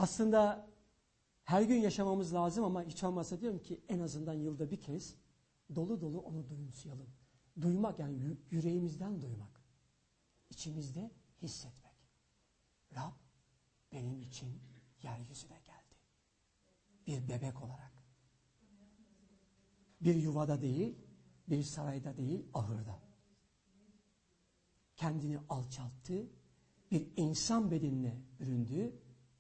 Aslında her gün yaşamamız lazım ama hiç olmazsa diyorum ki en azından yılda bir kez dolu dolu onu duyumsayalım. Duymak yani yüreğimizden duymak. İçimizde hissetmek. Rab benim için yeryüzüne geldi. Bir bebek olarak. Bir yuvada değil, bir sarayda değil, ahırda. Kendini alçalttı, bir insan bedenine büründü,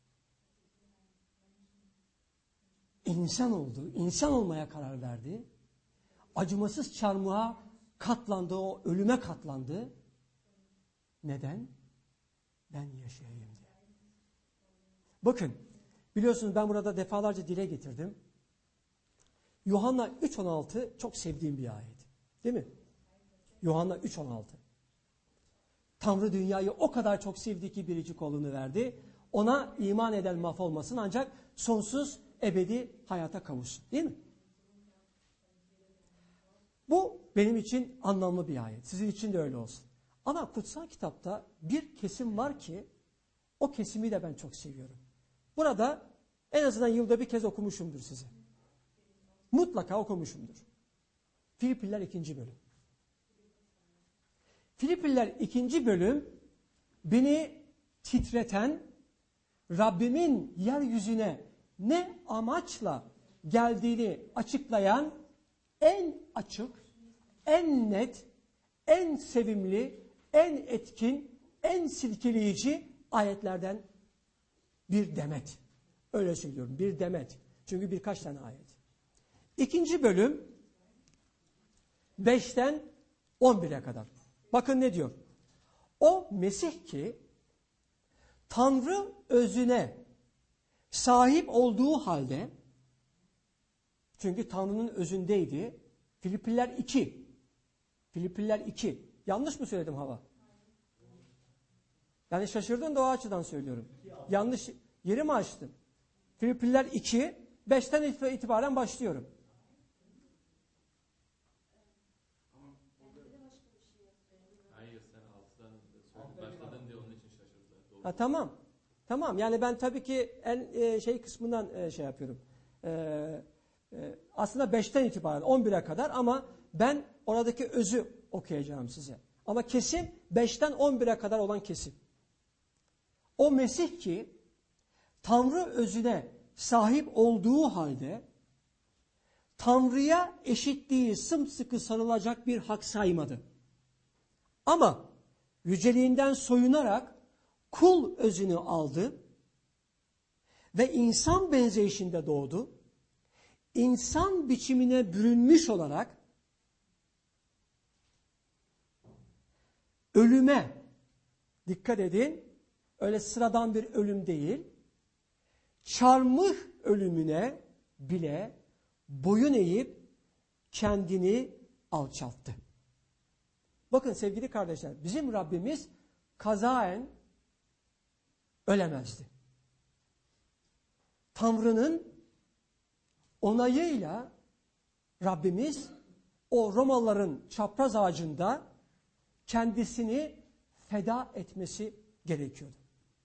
insan oldu, insan olmaya karar verdi, acımasız çarmıha katlandı, o ölüme katlandı. Neden? Ben yaşayayım diye. Bakın, biliyorsunuz ben burada defalarca dile getirdim. Yuhanna 3.16 çok sevdiğim bir ayet. Değil mi? Yuhanna 3.16. Tanrı dünyayı o kadar çok sevdi ki biricik oğlunu verdi. Ona iman eden mahvolmasın ancak sonsuz ebedi hayata kavuşsun. Değil mi? Bu benim için anlamlı bir ayet. Sizin için de öyle olsun. Ama kutsal kitapta bir kesim var ki o kesimi de ben çok seviyorum. Burada en azından yılda bir kez okumuşumdur size. Mutlaka okumuşumdur. Filipliler 2. bölüm. Filipliler 2. bölüm beni titreten, Rabbimin yeryüzüne ne amaçla geldiğini açıklayan en açık, en net, en sevimli, en etkin, en silkeleyici ayetlerden bir demet. Öyle söylüyorum, bir demet. Çünkü birkaç tane ayet. 2. bölüm 5'ten 11'e kadar. Bakın ne diyor? O Mesih ki Tanrı özüne sahip olduğu halde, çünkü Tanrı'nın özündeydi. Filipliler 2. Filipliler 2. Yanlış mı söyledim Hava? Yani şaşırdın da o açıdan söylüyorum. Yanlış yeri mi açtım? Filipliler 2. 5'ten itibaren başlıyorum. Hayır, sen 6'dan başladın diye onun için şaşırdılar. Ha, tamam. Tamam. Yani ben tabii ki en kısmından şey yapıyorum. Aslında 5'ten itibaren 11'e kadar ama ben oradaki özü okuyacağım size. Ama kesim 5'ten 11'e kadar olan kesim. O Mesih ki Tanrı özüne sahip olduğu halde Tanrı'ya eşitliği sımsıkı sarılacak bir hak saymadı. Ama yüceliğinden soyunarak kul özünü aldı ve insan benzeyişinde doğdu. İnsan biçimine bürünmüş olarak ölüme, dikkat edin, öyle sıradan bir ölüm değil, çarmıh ölümüne bile boyun eğip kendini alçalttı. Bakın sevgili kardeşler, bizim Rabbimiz kazaen ölemezdi. Tanrı'nın onayıyla Rabbimiz o Romalıların çapraz ağacında kendisini feda etmesi gerekiyordu.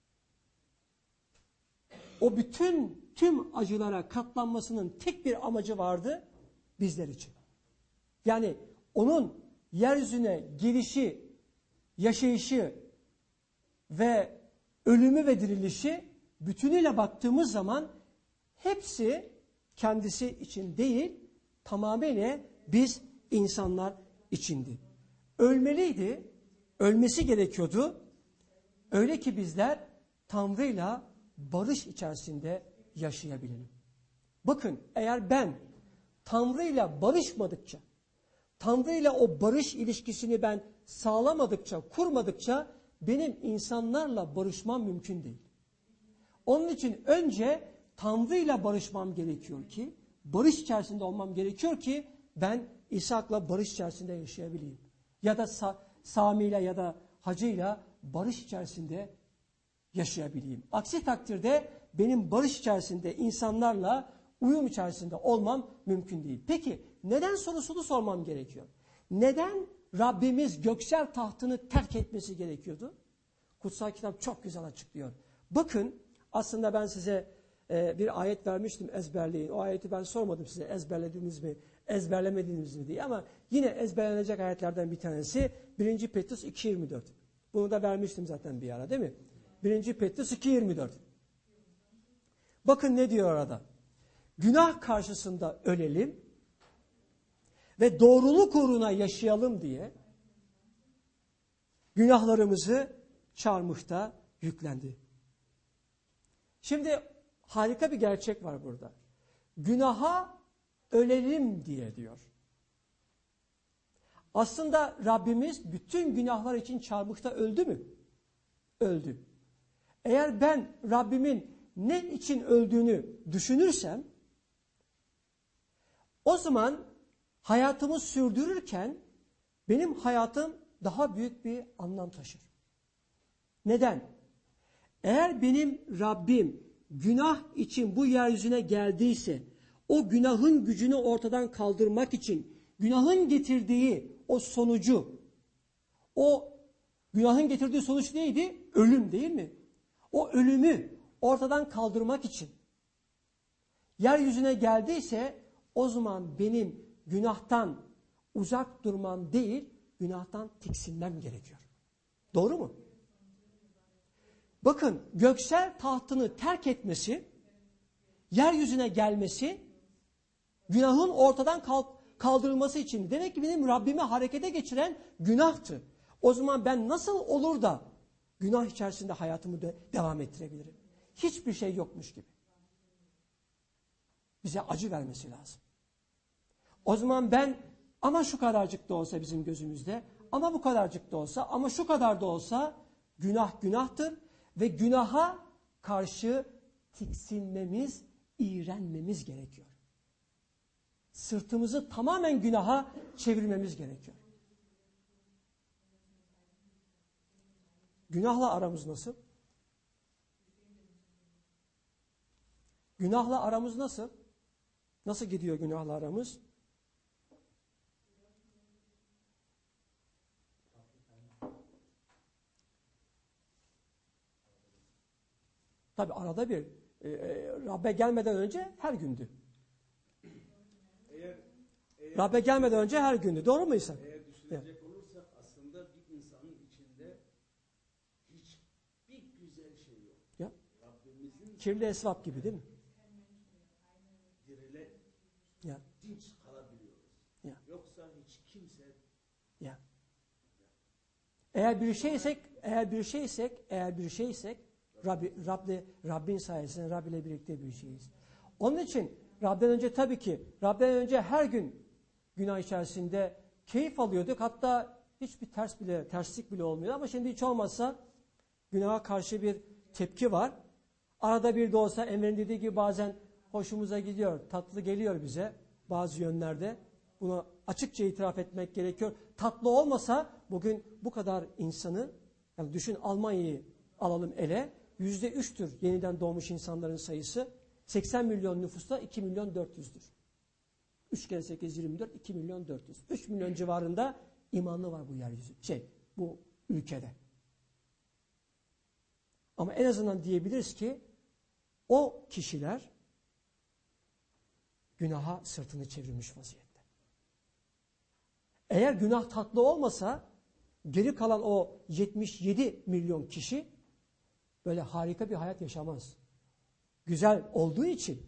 O tüm acılara katlanmasının tek bir amacı vardı bizler için. Yani onun yeryüzüne gelişi, yaşayışı ve ölümü ve dirilişi bütünüyle baktığımız zaman hepsi kendisi için değil, tamamıyla biz insanlar içindi. Ölmeliydi, ölmesi gerekiyordu. Öyle ki bizler Tanrı'yla barış içerisinde yaşayabilelim. Bakın, eğer ben Tanrı'yla barışmadıkça, Tanrı'yla o barış ilişkisini ben sağlamadıkça, kurmadıkça benim insanlarla barışmam mümkün değil. Onun için önce Tanrı'yla barışmam gerekiyor ki, barış içerisinde olmam gerekiyor ki ben İshak'la barış içerisinde yaşayabileyim. Ya da Sami'yle ya da Hacı'yla barış içerisinde yaşayabileyim. Aksi takdirde benim barış içerisinde insanlarla uyum içerisinde olmam mümkün değil. Peki neden sorusunu sormam gerekiyor? Neden Rabbimiz göksel tahtını terk etmesi gerekiyordu? Kutsal kitap çok güzel açıklıyor. Bakın Aslında ben size bir ayet vermiştim, ezberleyin. O ayeti ben sormadım size ezberlediniz mi, ezberlemediniz mi diye. Ama yine ezberlenecek ayetlerden bir tanesi 1. Petrus 2.24. Bunu da vermiştim zaten bir ara, değil mi? 1. Petrus 2.24. Bakın ne diyor orada. Günah karşısında ölelim ve doğruluk uğruna yaşayalım diye günahlarımızı çarmıhta yüklendi. Şimdi harika bir gerçek var burada. Günaha ölelim diye diyor. Aslında Rabbimiz bütün günahlar için çarmıhta öldü mü? Öldü. Eğer ben Rabbimin ne için öldüğünü düşünürsem, o zaman hayatımı sürdürürken benim hayatım daha büyük bir anlam taşır. Neden? Eğer benim Rabbim günah için bu yeryüzüne geldiyse, o günahın gücünü ortadan kaldırmak için, günahın getirdiği o sonucu, o günahın getirdiği sonuç neydi? Ölüm, değil mi? O ölümü ortadan kaldırmak için yeryüzüne geldiyse, o zaman benim günahtan uzak durmam değil, günahtan tiksinmem gerekiyor. Doğru mu? Bakın, göksel tahtını terk etmesi, yeryüzüne gelmesi, günahın ortadan kaldırılması için. Demek ki benim Rabbimi harekete geçiren günahtı. O zaman ben nasıl olur da günah içerisinde hayatımı devam ettirebilirim? Hiçbir şey yokmuş gibi. Bize acı vermesi lazım. O zaman ben ama şu kadarcık da olsa bizim gözümüzde, ama bu kadarcık da olsa, ama şu kadar da olsa günah günahtır ve günaha karşı tiksinmemiz, iğrenmemiz gerekiyor. Sırtımızı tamamen günaha çevirmemiz gerekiyor. Günahla aramız nasıl? Günahla aramız nasıl? Nasıl gidiyor günahla aramız? Tabi arada bir Rabbe gelmeden önce her gündü. Rabbe gelmeden önce her gündü. Doğru mu İsa? Eğer düşünecek olursak aslında bir insanın içinde hiçbir güzel şey yok. Ya. Rabbimizin Kirli esvap gibi değil mi? direle Ya. dinç kalabiliyoruz. Ya. Yoksa hiç kimse Ya. Eğer bir şeysek Rabbin sayesinde Rab ile birlikte bir şeyiz. Onun için Rab'den önce tabii ki Rab'den önce her gün günah içerisinde keyif alıyorduk. Hatta hiçbir terslik bile olmuyor. Ama şimdi hiç olmazsa günaha karşı bir tepki var. Arada bir de olsa Emre'nin dediği gibi bazen hoşumuza gidiyor. Tatlı geliyor bize bazı yönlerde. Bunu açıkça itiraf etmek gerekiyor. Tatlı olmasa bugün bu kadar insanı, yani düşün Almanya'yı alalım ele, %3'tür yeniden doğmuş insanların sayısı. 80 milyon nüfusta 2 milyon 400'dür. 3 kere 8 24, 2 milyon 400. 3 milyon civarında imanlı var bu ülkede. Ama en azından diyebiliriz ki o kişiler günaha sırtını çevirmiş vaziyette. Eğer günah tatlı olmasa geri kalan o 77 milyon kişi böyle harika bir hayat yaşamaz. Güzel olduğu için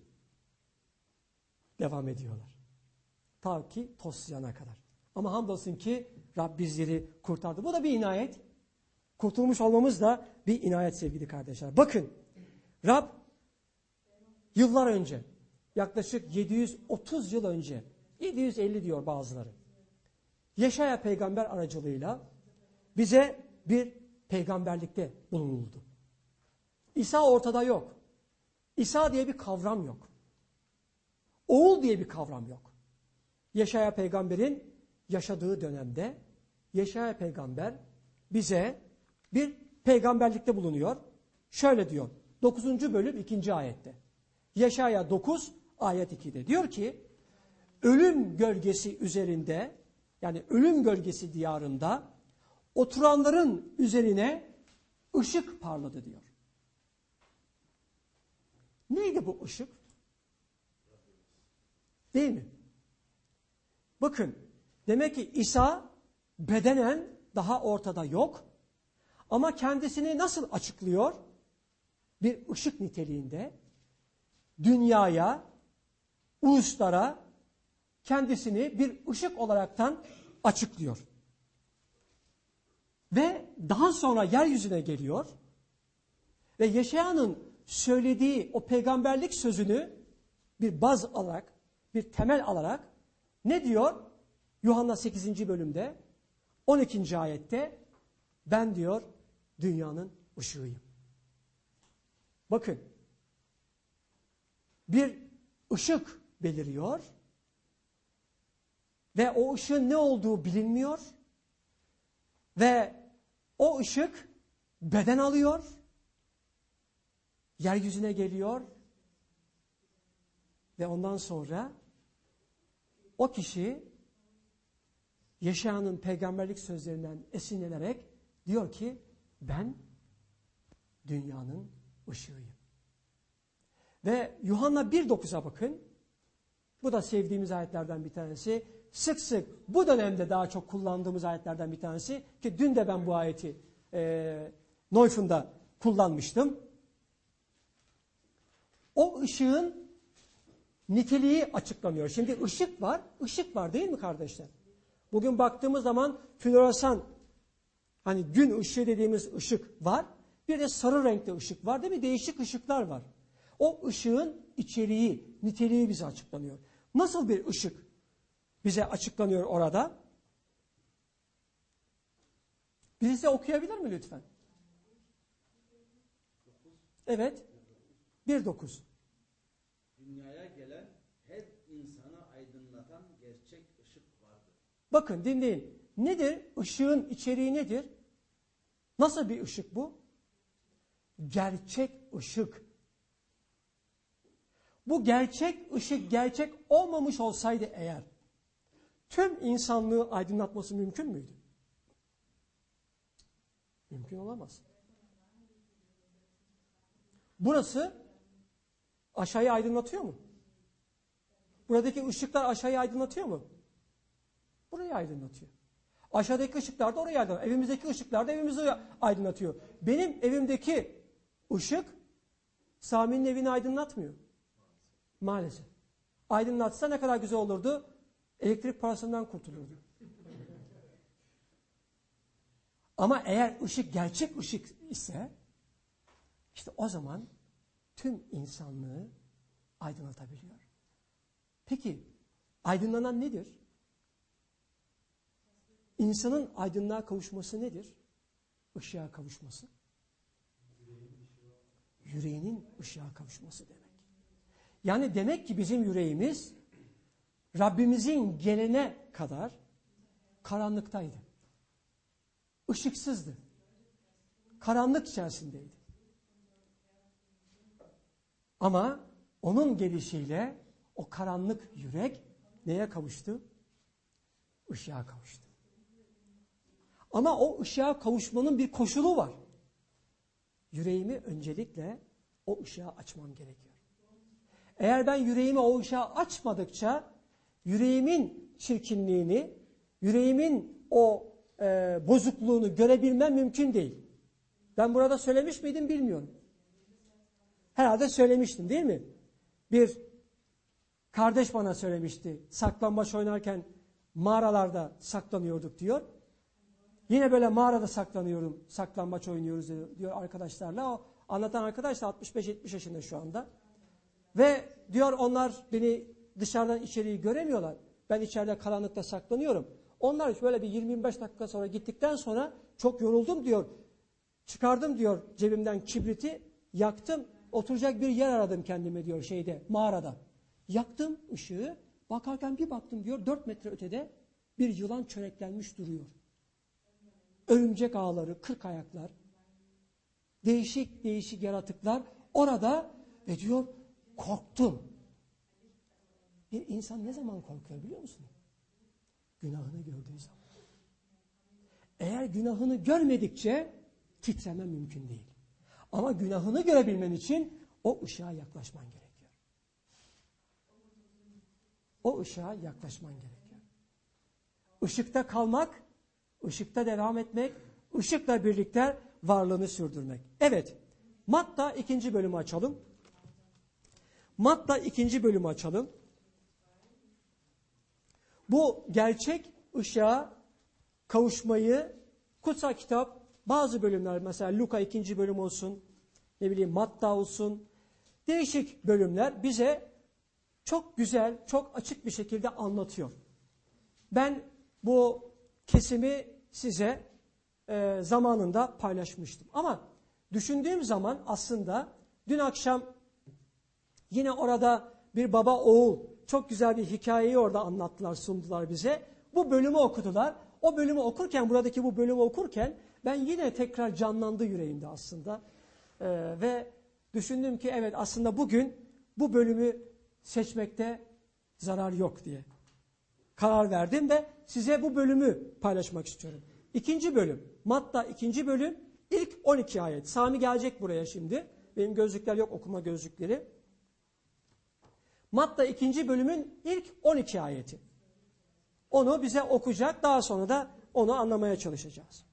devam ediyorlar. Ta ki toslayana kadar. Ama hamdolsun ki Rab bizleri kurtardı. Bu da bir inayet. Kurtulmuş olmamız da bir inayet sevgili kardeşler. Bakın Rab yıllar önce, yaklaşık 730 yıl önce, 750 diyor bazıları, Yeşaya peygamber aracılığıyla bize bir peygamberlikte bulunuldu. İsa ortada yok. İsa diye bir kavram yok. Oğul diye bir kavram yok. Yeşaya peygamberin yaşadığı dönemde Yeşaya peygamber bize bir peygamberlikte bulunuyor. Şöyle diyor 9. bölüm 2. ayette. Yeşaya 9 ayet 2'de diyor ki ölüm gölgesi üzerinde, yani ölüm gölgesi diyarında oturanların üzerine ışık parladı diyor. Neydi bu ışık? Değil mi? Bakın, demek ki İsa bedenen daha ortada yok. Ama kendisini nasıl açıklıyor? Bir ışık niteliğinde dünyaya, uluslara kendisini bir ışık olaraktan açıklıyor. Ve daha sonra yeryüzüne geliyor ve Yeşaya'nın söylediği o peygamberlik sözünü bir baz alarak, bir temel alarak ne diyor? Yuhanna 8. bölümde 12. ayette ben diyor dünyanın ışığıyım. Bakın, bir ışık beliriyor ve o ışığın ne olduğu bilinmiyor ve o ışık beden alıyor, yeryüzüne geliyor ve ondan sonra o kişi Yeşaya'nın peygamberlik sözlerinden esinlenerek diyor ki ben dünyanın ışığıyım. Ve Yuhanna 1.9'a bakın. Bu da sevdiğimiz ayetlerden bir tanesi. Sık sık bu dönemde daha çok kullandığımız ayetlerden bir tanesi. Ki dün de ben bu ayeti Neufen'da kullanmıştım. O ışığın niteliği açıklanıyor. Şimdi ışık var. Işık var değil mi kardeşler? Bugün baktığımız zaman floresan, hani gün ışığı dediğimiz ışık var. Bir de sarı renkli ışık var değil mi? Değişik ışıklar var. O ışığın içeriği, niteliği bize açıklanıyor. Nasıl bir ışık bize açıklanıyor orada? Birisi okuyabilir mi lütfen? Evet. 1.9. Dünyaya gelen her insana aydınlatan gerçek ışık vardır. Bakın dinleyin. Nedir? Işığın içeriği nedir? Nasıl bir ışık bu? Gerçek ışık. Bu gerçek ışık gerçek olmamış olsaydı eğer tüm insanlığı aydınlatması mümkün müydü? Mümkün olamaz. Burası aşağıyı aydınlatıyor mu? Buradaki ışıklar aşağıyı aydınlatıyor mu? Burayı aydınlatıyor. Aşağıdaki ışıklar da orayı aydınlatıyor. Evimizdeki ışıklar da evimizi aydınlatıyor. Benim evimdeki ışık Sami'nin evini aydınlatmıyor. Maalesef. Aydınlatsa ne kadar güzel olurdu. Elektrik parasından kurtulurdu. Ama eğer ışık gerçek ışık ise işte o zaman tüm insanlığı aydınlatabiliyor. Peki aydınlanan nedir? İnsanın aydınlığa kavuşması nedir? Işığa kavuşması. Yüreğinin ışığa kavuşması demek. Yani demek ki bizim yüreğimiz Rabbimizin gelene kadar karanlıktaydı. Işıksızdı. Karanlık içerisindeydi. Ama onun gelişiyle o karanlık yürek neye kavuştu? Işığa kavuştu. Ama o ışığa kavuşmanın bir koşulu var. Yüreğimi öncelikle o ışığa açmam gerekiyor. Eğer ben yüreğimi o ışığa açmadıkça yüreğimin çirkinliğini, yüreğimin o bozukluğunu görebilmem mümkün değil. Ben burada söylemiş miydim bilmiyorum. Herhalde söylemiştim değil mi? Bir kardeş bana söylemişti. Saklambaç oynarken mağaralarda saklanıyorduk diyor. Yine böyle mağarada saklanıyorum, saklambaç oynuyoruz diyor arkadaşlarla. O anlatan arkadaş da 65-70 yaşında şu anda. Ve diyor onlar beni dışarıdan içeriği göremiyorlar. Ben içeride karanlıkta saklanıyorum. Onlar böyle bir 20-25 dakika sonra gittikten sonra çok yoruldum diyor. Çıkardım diyor cebimden kibriti, yaktım. Oturacak bir yer aradım kendime diyor mağarada. Yaktım ışığı. Bakarken bir baktım diyor 4 metre ötede bir yılan çöreklenmiş duruyor. Örümcek ağları, 40 ayaklar, değişik değişik yaratıklar orada ve diyor korktum. Bir insan ne zaman korkuyor biliyor musun? Günahını gördüğü zaman. Eğer günahını görmedikçe titreme mümkün değil. Ama günahını görebilmen için O ışığa yaklaşman gerekiyor. O ışığa yaklaşman gerekiyor. Işıkta kalmak, ışıkta devam etmek, ışıkla birlikte varlığını sürdürmek. Evet, Matta 2. bölümü açalım. Matta 2. bölümü açalım. Bu gerçek ışığa kavuşmayı kutsal kitap bazı bölümler, mesela Luka 2. bölüm olsun, ne bileyim Matta olsun, değişik bölümler bize çok güzel, çok açık bir şekilde anlatıyor. Ben bu kesimi size zamanında paylaşmıştım. Ama düşündüğüm zaman aslında dün akşam yine orada bir baba oğul çok güzel bir hikayeyi orada anlattılar, sundular bize. Bu bölümü okudular. O bölümü okurken, buradaki bu bölümü okurken ben yine tekrar canlandı yüreğimde aslında. Ve düşündüm ki evet, aslında bugün bu bölümü seçmekte zarar yok diye karar verdim ve size bu bölümü paylaşmak istiyorum. 2. bölüm, Matta 2. bölüm, ilk 12 ayet. Sami gelecek buraya şimdi. Benim gözlükler yok, okuma gözlükleri. Matta 2. bölümün ilk 12 ayeti. Onu bize okuyacak, daha sonra da onu anlamaya çalışacağız.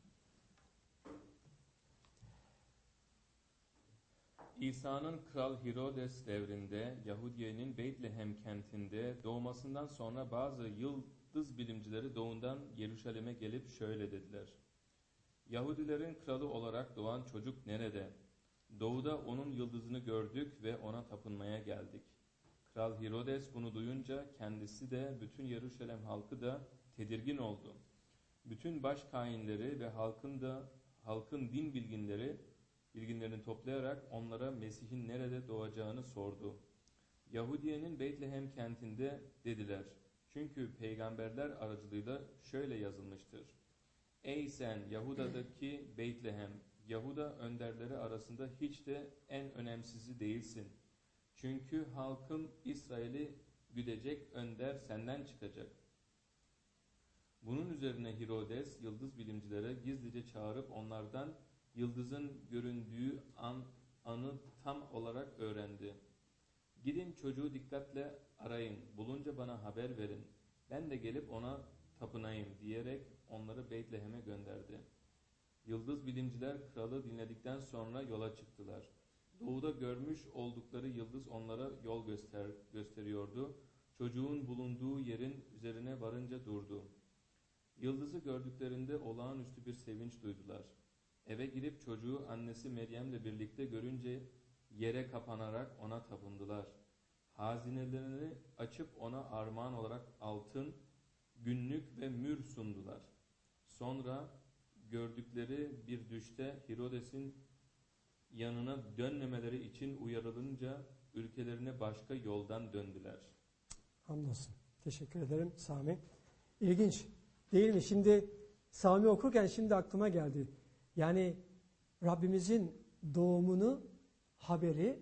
İsa'nın Kral Herodes devrinde Yahudiye'nin Beytlehem kentinde doğmasından sonra bazı yıldız bilimcileri doğudan Yeruşalim'e gelip şöyle dediler: Yahudilerin kralı olarak doğan çocuk nerede? Doğuda onun yıldızını gördük ve ona tapınmaya geldik. Kral Herodes bunu duyunca kendisi de bütün Yeruşalim halkı da tedirgin oldu. Bütün baş kâhinleri ve halkın din bilginlerini toplayarak onlara Mesih'in nerede doğacağını sordu. Yahudiye'nin Beytlehem kentinde dediler. Çünkü peygamberler aracılığıyla şöyle yazılmıştır: Ey sen Yahuda'daki Beytlehem, Yahuda önderleri arasında hiç de en önemsizi değilsin. Çünkü halkım İsrail'i güdecek önder senden çıkacak. Bunun üzerine Herodes yıldız bilimcilere gizlice çağırıp onlardan yıldızın göründüğü anı tam olarak öğrendi. Gidin çocuğu dikkatle arayın, bulunca bana haber verin. Ben de gelip ona tapınayım diyerek onları Beytlehem'e gönderdi. Yıldız bilimciler kralı dinledikten sonra yola çıktılar. Doğuda görmüş oldukları yıldız onlara yol gösteriyordu. Çocuğun bulunduğu yerin üzerine varınca durdu. Yıldızı gördüklerinde olağanüstü bir sevinç duydular. Eve girip çocuğu annesi Meryem'le birlikte görünce yere kapanarak ona tapındılar. Hazinelerini açıp ona armağan olarak altın, günlük ve mür sundular. Sonra gördükleri bir düşte Herodes'in yanına dönmemeleri için uyarılınca ülkelerine başka yoldan döndüler. Hamdolsun. Teşekkür ederim Sami. İlginç değil mi? Şimdi Sami okurken şimdi aklıma geldi. Yani Rabbimizin doğumunu, haberi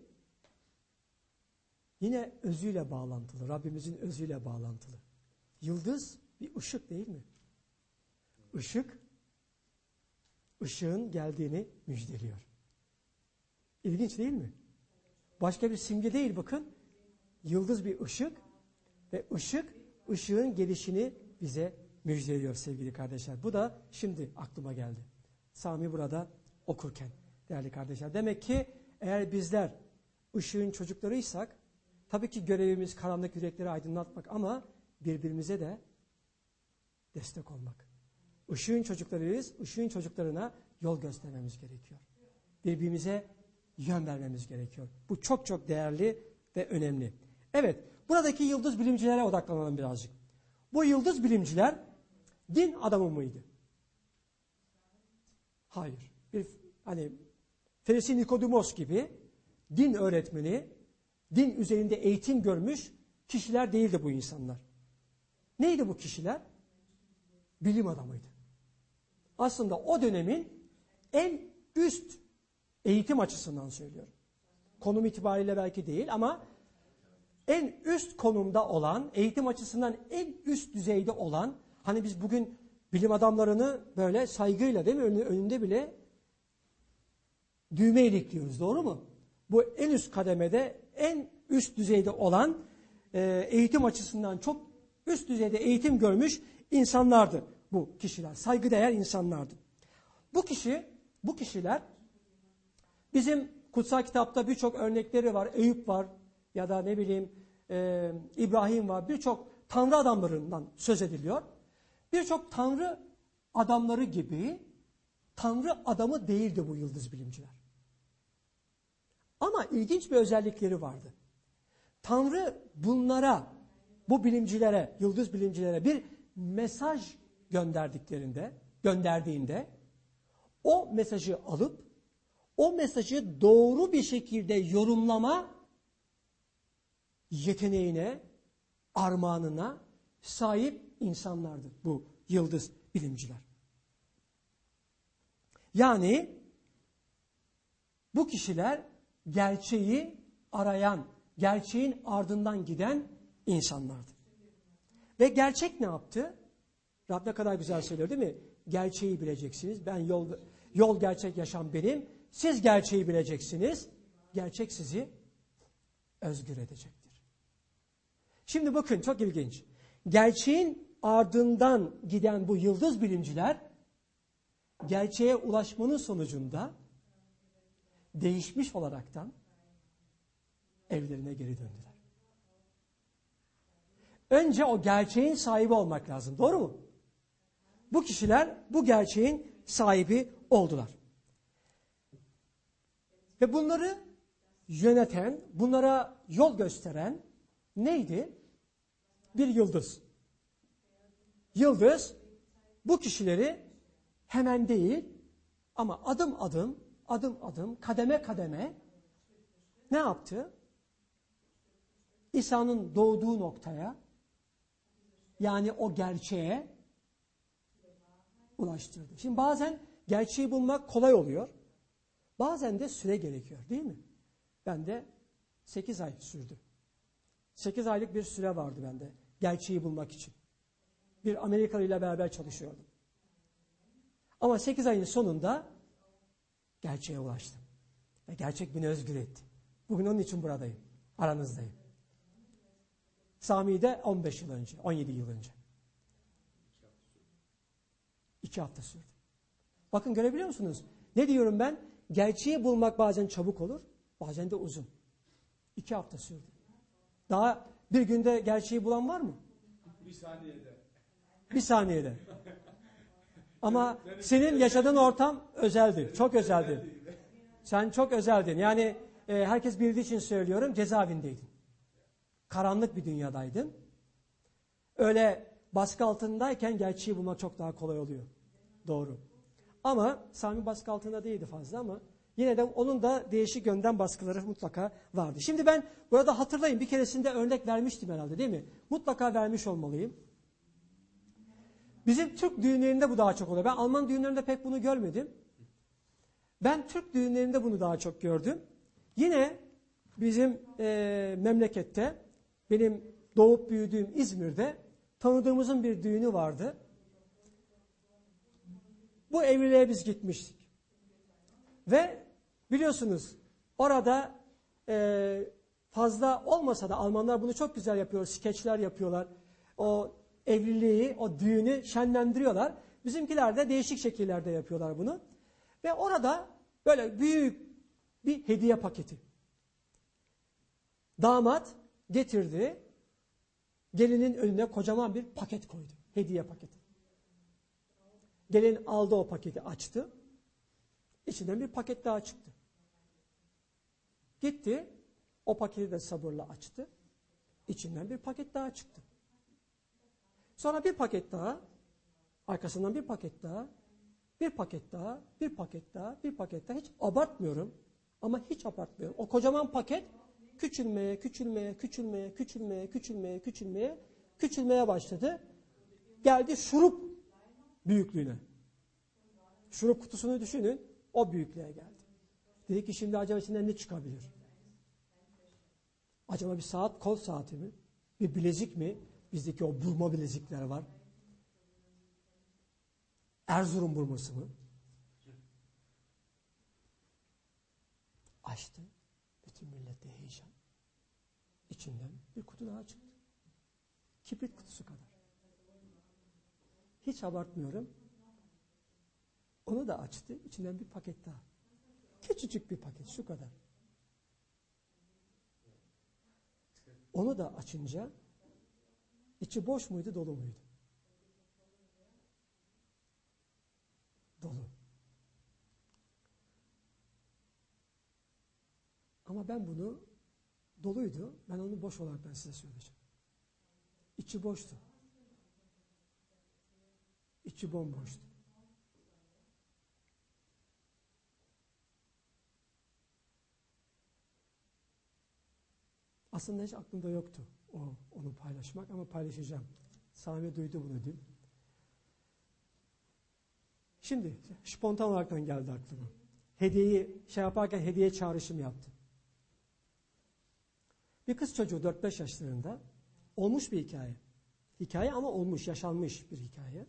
yine özüyle bağlantılı. Rabbimizin özüyle bağlantılı. Yıldız bir ışık değil mi? Işık, ışığın geldiğini müjdeliyor. İlginç değil mi? Başka bir simge değil bakın. Yıldız bir ışık ve ışık, ışığın gelişini bize müjdeliyor sevgili kardeşler. Bu da şimdi aklıma geldi. Sami burada okurken değerli kardeşler. Demek ki eğer bizler ışığın çocuklarıysak tabii ki görevimiz karanlık yürekleri aydınlatmak ama birbirimize de destek olmak. Işığın çocuklarıyız, ışığın çocuklarına yol göstermemiz gerekiyor. Birbirimize yön vermemiz gerekiyor. Bu çok çok değerli ve önemli. Evet, buradaki yıldız bilimcilere odaklanalım birazcık. Bu yıldız bilimciler din adamı mıydı? Hayır. Hani Ferisi Nikodimos gibi din öğretmeni, din üzerinde eğitim görmüş kişiler değildi bu insanlar. Neydi bu kişiler? Bilim adamıydı. Aslında o dönemin en üst eğitim açısından söylüyorum. Konum itibariyle belki değil ama en üst konumda olan, eğitim açısından en üst düzeyde olan, hani biz bugün bilim adamlarını böyle saygıyla değil mi önünde bile düğme ilikliyoruz, doğru mu? bu en üst kademede, en üst düzeyde olan, eğitim açısından çok üst düzeyde eğitim görmüş insanlardı bu kişiler. Saygıdeğer insanlardı. Bu kişiler bizim kutsal kitapta birçok örnekleri var. Eyüp var ya da ne bileyim İbrahim var. Birçok tanrı adamlarından söz ediliyor. Birçok tanrı adamları gibi tanrı adamı değildi bu yıldız bilimciler. Ama ilginç bir özellikleri vardı. Tanrı bunlara, bu bilimcilere, yıldız bilimcilere bir mesaj gönderdiğinde o mesajı alıp o mesajı doğru bir şekilde yorumlama yeteneğine, armağanına sahip insanlardı bu yıldız bilimciler. Yani bu kişiler gerçeği arayan, gerçeğin ardından giden insanlardı. Ve gerçek ne yaptı? Rab ne kadar güzel söylüyor değil mi? Gerçeği bileceksiniz. Ben yol gerçek yaşam benim. Siz gerçeği bileceksiniz. Gerçek sizi özgür edecektir. Şimdi bakın çok ilginç. Gerçeğin ardından giden bu yıldız bilimciler gerçeğe ulaşmanın sonucunda değişmiş olaraktan evlerine geri döndüler. Önce o gerçeğin sahibi olmak lazım. Doğru mu? Bu kişiler bu gerçeğin sahibi oldular. Ve bunları yöneten, bunlara yol gösteren neydi? Bir yıldız. Yıldız bu kişileri hemen değil ama adım adım, kademe kademe ne yaptı? İsa'nın doğduğu noktaya, yani o gerçeğe ulaştırdı. Şimdi bazen gerçeği bulmak kolay oluyor. Bazen de süre gerekiyor değil mi? Bende 8 ay sürdü. 8 aylık bir süre vardı bende gerçeği bulmak için. Bir Amerikalı ile beraber çalışıyordum. Ama 8 ayın sonunda gerçeğe ulaştım. Ve gerçek beni özgür etti. Bugün onun için buradayım. Aranızdayım. Sami'de 15 yıl önce, 17 yıl önce. 2 hafta sürdü. Bakın görebiliyor musunuz? Ne diyorum ben? Gerçeği bulmak bazen çabuk olur, bazen de uzun. 2 hafta sürdü. Daha bir günde gerçeği bulan var mı? 1 saniyede. 1 saniyede. Ama senin yaşadığın ortam özeldi. Çok özeldi. Sen çok özeldin. Yani herkes bildiği için söylüyorum, cezaevindeydin. Karanlık bir dünyadaydın. Öyle baskı altındayken gerçeği bulmak çok daha kolay oluyor. Doğru. Ama Sami baskı altında değildi fazla ama yine de onun da değişik yönden baskıları mutlaka vardı. Şimdi ben burada hatırlayın, bir keresinde örnek vermiştim herhalde değil mi? Mutlaka vermiş olmalıyım. Bizim Türk düğünlerinde bu daha çok oluyor. Ben Alman düğünlerinde pek bunu görmedim. Ben Türk düğünlerinde bunu daha çok gördüm. Yine bizim memlekette, benim doğup büyüdüğüm İzmir'de tanıdığımızın bir düğünü vardı. Bu evliliğe biz gitmiştik. Ve biliyorsunuz orada fazla olmasa da Almanlar bunu çok güzel yapıyor. Skeçler yapıyorlar. O evliliği, o düğünü şenlendiriyorlar. Bizimkiler de değişik şekillerde yapıyorlar bunu. Ve orada böyle büyük bir hediye paketi. Damat getirdi. Gelinin önüne kocaman bir paket koydu. Hediye paketi. Gelin aldı o paketi, açtı. İçinden bir paket daha çıktı. Gitti. O paketi de sabırla açtı. İçinden bir paket daha çıktı. Sonra bir paket daha, arkasından bir paket daha, bir paket daha, bir paket daha, bir paket daha. Hiç abartmıyorum ama hiç abartmıyorum. O kocaman paket küçülmeye başladı. Geldi şurup büyüklüğüne. Şurup kutusunu düşünün, o büyüklüğe geldi. Dedi ki şimdi acaba içinden ne çıkabilir? Acaba bir saat, kol saati mi? Bir bilezik mi? Bizdeki o burma bilezikler var. Erzurum burması mı? Açtı. Bütün millette heyecan. İçinden bir kutu daha çıktı. Kibrit kutusu kadar. Hiç abartmıyorum. Onu da açtı. İçinden bir paket daha. Küçücük bir paket, şu kadar. Onu da açınca içi boş muydu, dolu muydu? Dolu. Ama ben bunu doluydu. Ben onu boş olarak ben size söyleyeceğim. İçi boştu. İçi bomboştu. Aslında hiç aklımda yoktu onu paylaşmak ama paylaşacağım. Sami duydu bunu dün. Şimdi spontan olaraktan geldi aklıma. Hediyeyi yaparken hediye çağrışım yaptım. Bir kız çocuğu 4-5 yaşlarında, olmuş bir hikaye. Hikaye ama olmuş, yaşanmış bir hikaye.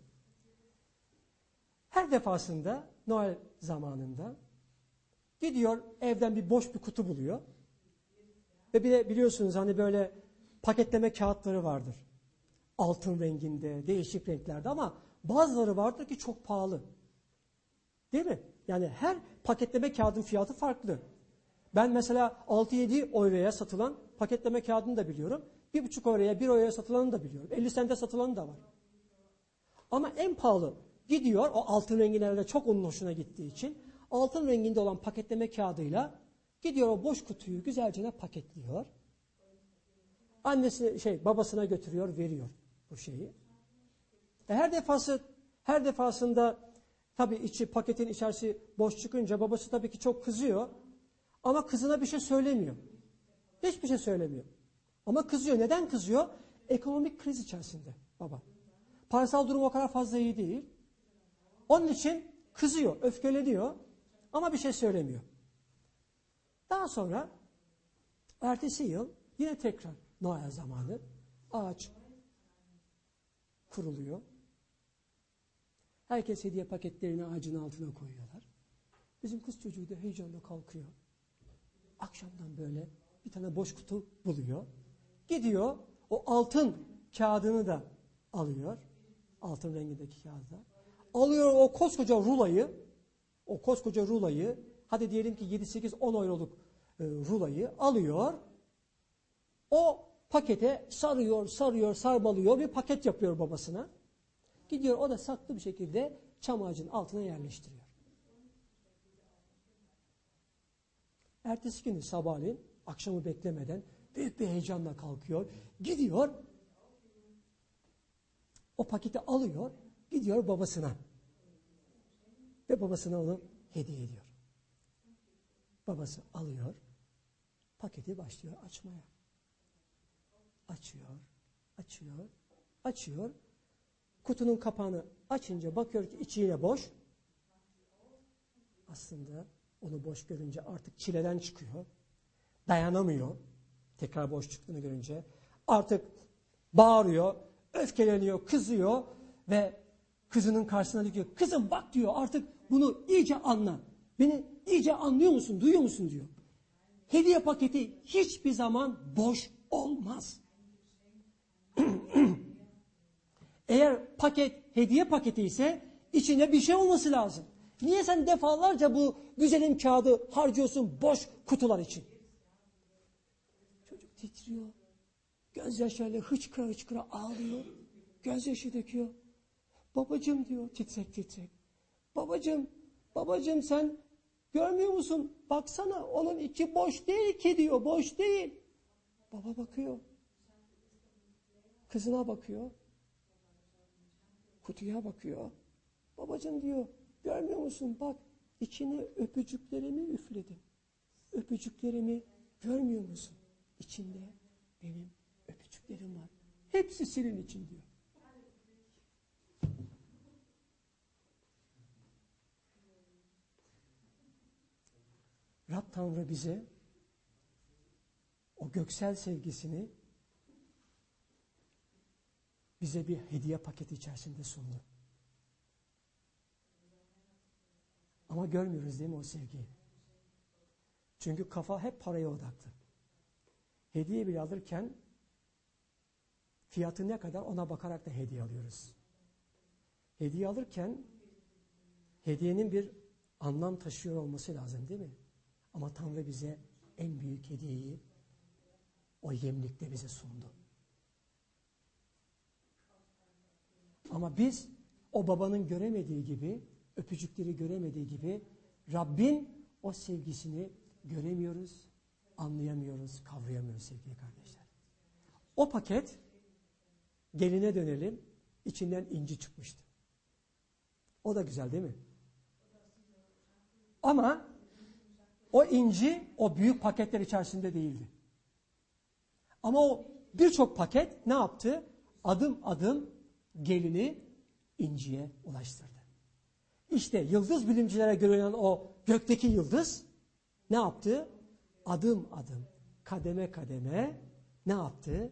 Her defasında Noel zamanında gidiyor, evden bir boş bir kutu buluyor. Ve bir de biliyorsunuz hani böyle paketleme kağıtları vardır. Altın renginde, değişik renklerde ama bazıları vardır ki çok pahalı. Değil mi? Yani her paketleme kağıdın fiyatı farklı. Ben mesela 6-7 euroya satılan paketleme kağıdını da biliyorum. 1,5 euroya, 1 euroya satılanı da biliyorum. 50 sente satılanı da var. Ama en pahalı gidiyor, o altın rengilerle çok onun hoşuna gittiği için altın renginde olan paketleme kağıdıyla gidiyor o boş kutuyu güzelce paketliyor. Annesi babasına götürüyor, veriyor bu şeyi. Her defasında tabii paketin içerisi boş çıkınca babası tabii ki çok kızıyor. Ama kızına bir şey söylemiyor. Hiçbir şey söylemiyor. Ama kızıyor. Neden kızıyor? Ekonomik kriz içerisinde baba. Parasal durum o kadar fazla iyi değil. Onun için kızıyor, öfkeleniyor ama bir şey söylemiyor. Daha sonra ertesi yıl yine tekrar Noel zamanı ağaç kuruluyor. Herkes hediye paketlerini ağacın altına koyuyorlar. Bizim kız çocuğu da heyecanla kalkıyor. Akşamdan böyle bir tane boş kutu buluyor. Gidiyor o altın kağıdını da alıyor. Altın rengindeki kağıdı da. Alıyor o koskoca rulayı, hadi diyelim ki 7-8-10 euroluk rulayı alıyor. O pakete sarbalıyor, bir paket yapıyor babasına. Gidiyor o da saklı bir şekilde çam ağacının altına yerleştiriyor. Ertesi günü sabahleyin akşamı beklemeden büyük bir heyecanla kalkıyor. Gidiyor o paketi alıyor, gidiyor babasına. Ve babasına onu hediye ediyor. Babası alıyor, paketi başlıyor açmaya. Açıyor. Kutunun kapağını açınca bakıyor ki içi yine boş. Aslında onu boş görünce artık çileden çıkıyor. Dayanamıyor. Tekrar boş çıktığını görünce. Artık bağırıyor, öfkeleniyor, kızıyor ve kızının karşısına diyor, kızım bak diyor, artık bunu iyice anla. Beni iyice anlıyor musun, duyuyor musun diyor. Hediye paketi hiçbir zaman boş olmaz. Eğer paket hediye paketi ise içinde bir şey olması lazım. Niye sen defalarca bu güzelim kağıdı harcıyorsun boş kutular için? Çocuk titriyor. Gözyaşlarıyla hıçkıra ağlıyor. Gözyaşı döküyor. Babacığım diyor titrek. Babacığım sen görmüyor musun? Baksana onun içi boş değil ki diyor. Boş değil. Baba bakıyor. Kızına bakıyor. Kutuya bakıyor. Babacığım diyor, görmüyor musun? Bak, içine öpücüklerimi üfledim. Öpücüklerimi görmüyor musun? İçinde benim öpücüklerim var. Hepsi senin için diyor. Rab Tanrı bize o göksel sevgisini bize bir hediye paketi içerisinde sundu. Ama görmüyoruz değil mi o sevgiyi? Çünkü kafa hep paraya odaklı. Hediye bile alırken fiyatı ne kadar ona bakarak da hediye alıyoruz. Hediye alırken hediyenin bir anlam taşıyor olması lazım değil mi? Ama Tanrı bize en büyük hediyeyi o yemlikte bize sundu. Ama biz o babanın göremediği gibi, öpücükleri göremediği gibi Rabbin o sevgisini göremiyoruz, anlayamıyoruz, kavrayamıyoruz sevgili kardeşler. O paket, geline dönelim, içinden inci çıkmıştı. O da güzel değil mi? Ama o inci o büyük paketler içerisinde değildi. Ama o birçok paket ne yaptı? Adım adım gelini inciye ulaştırdı. İşte yıldız bilimcilere görünen o gökteki yıldız ne yaptı? Adım adım, kademe kademe ne yaptı?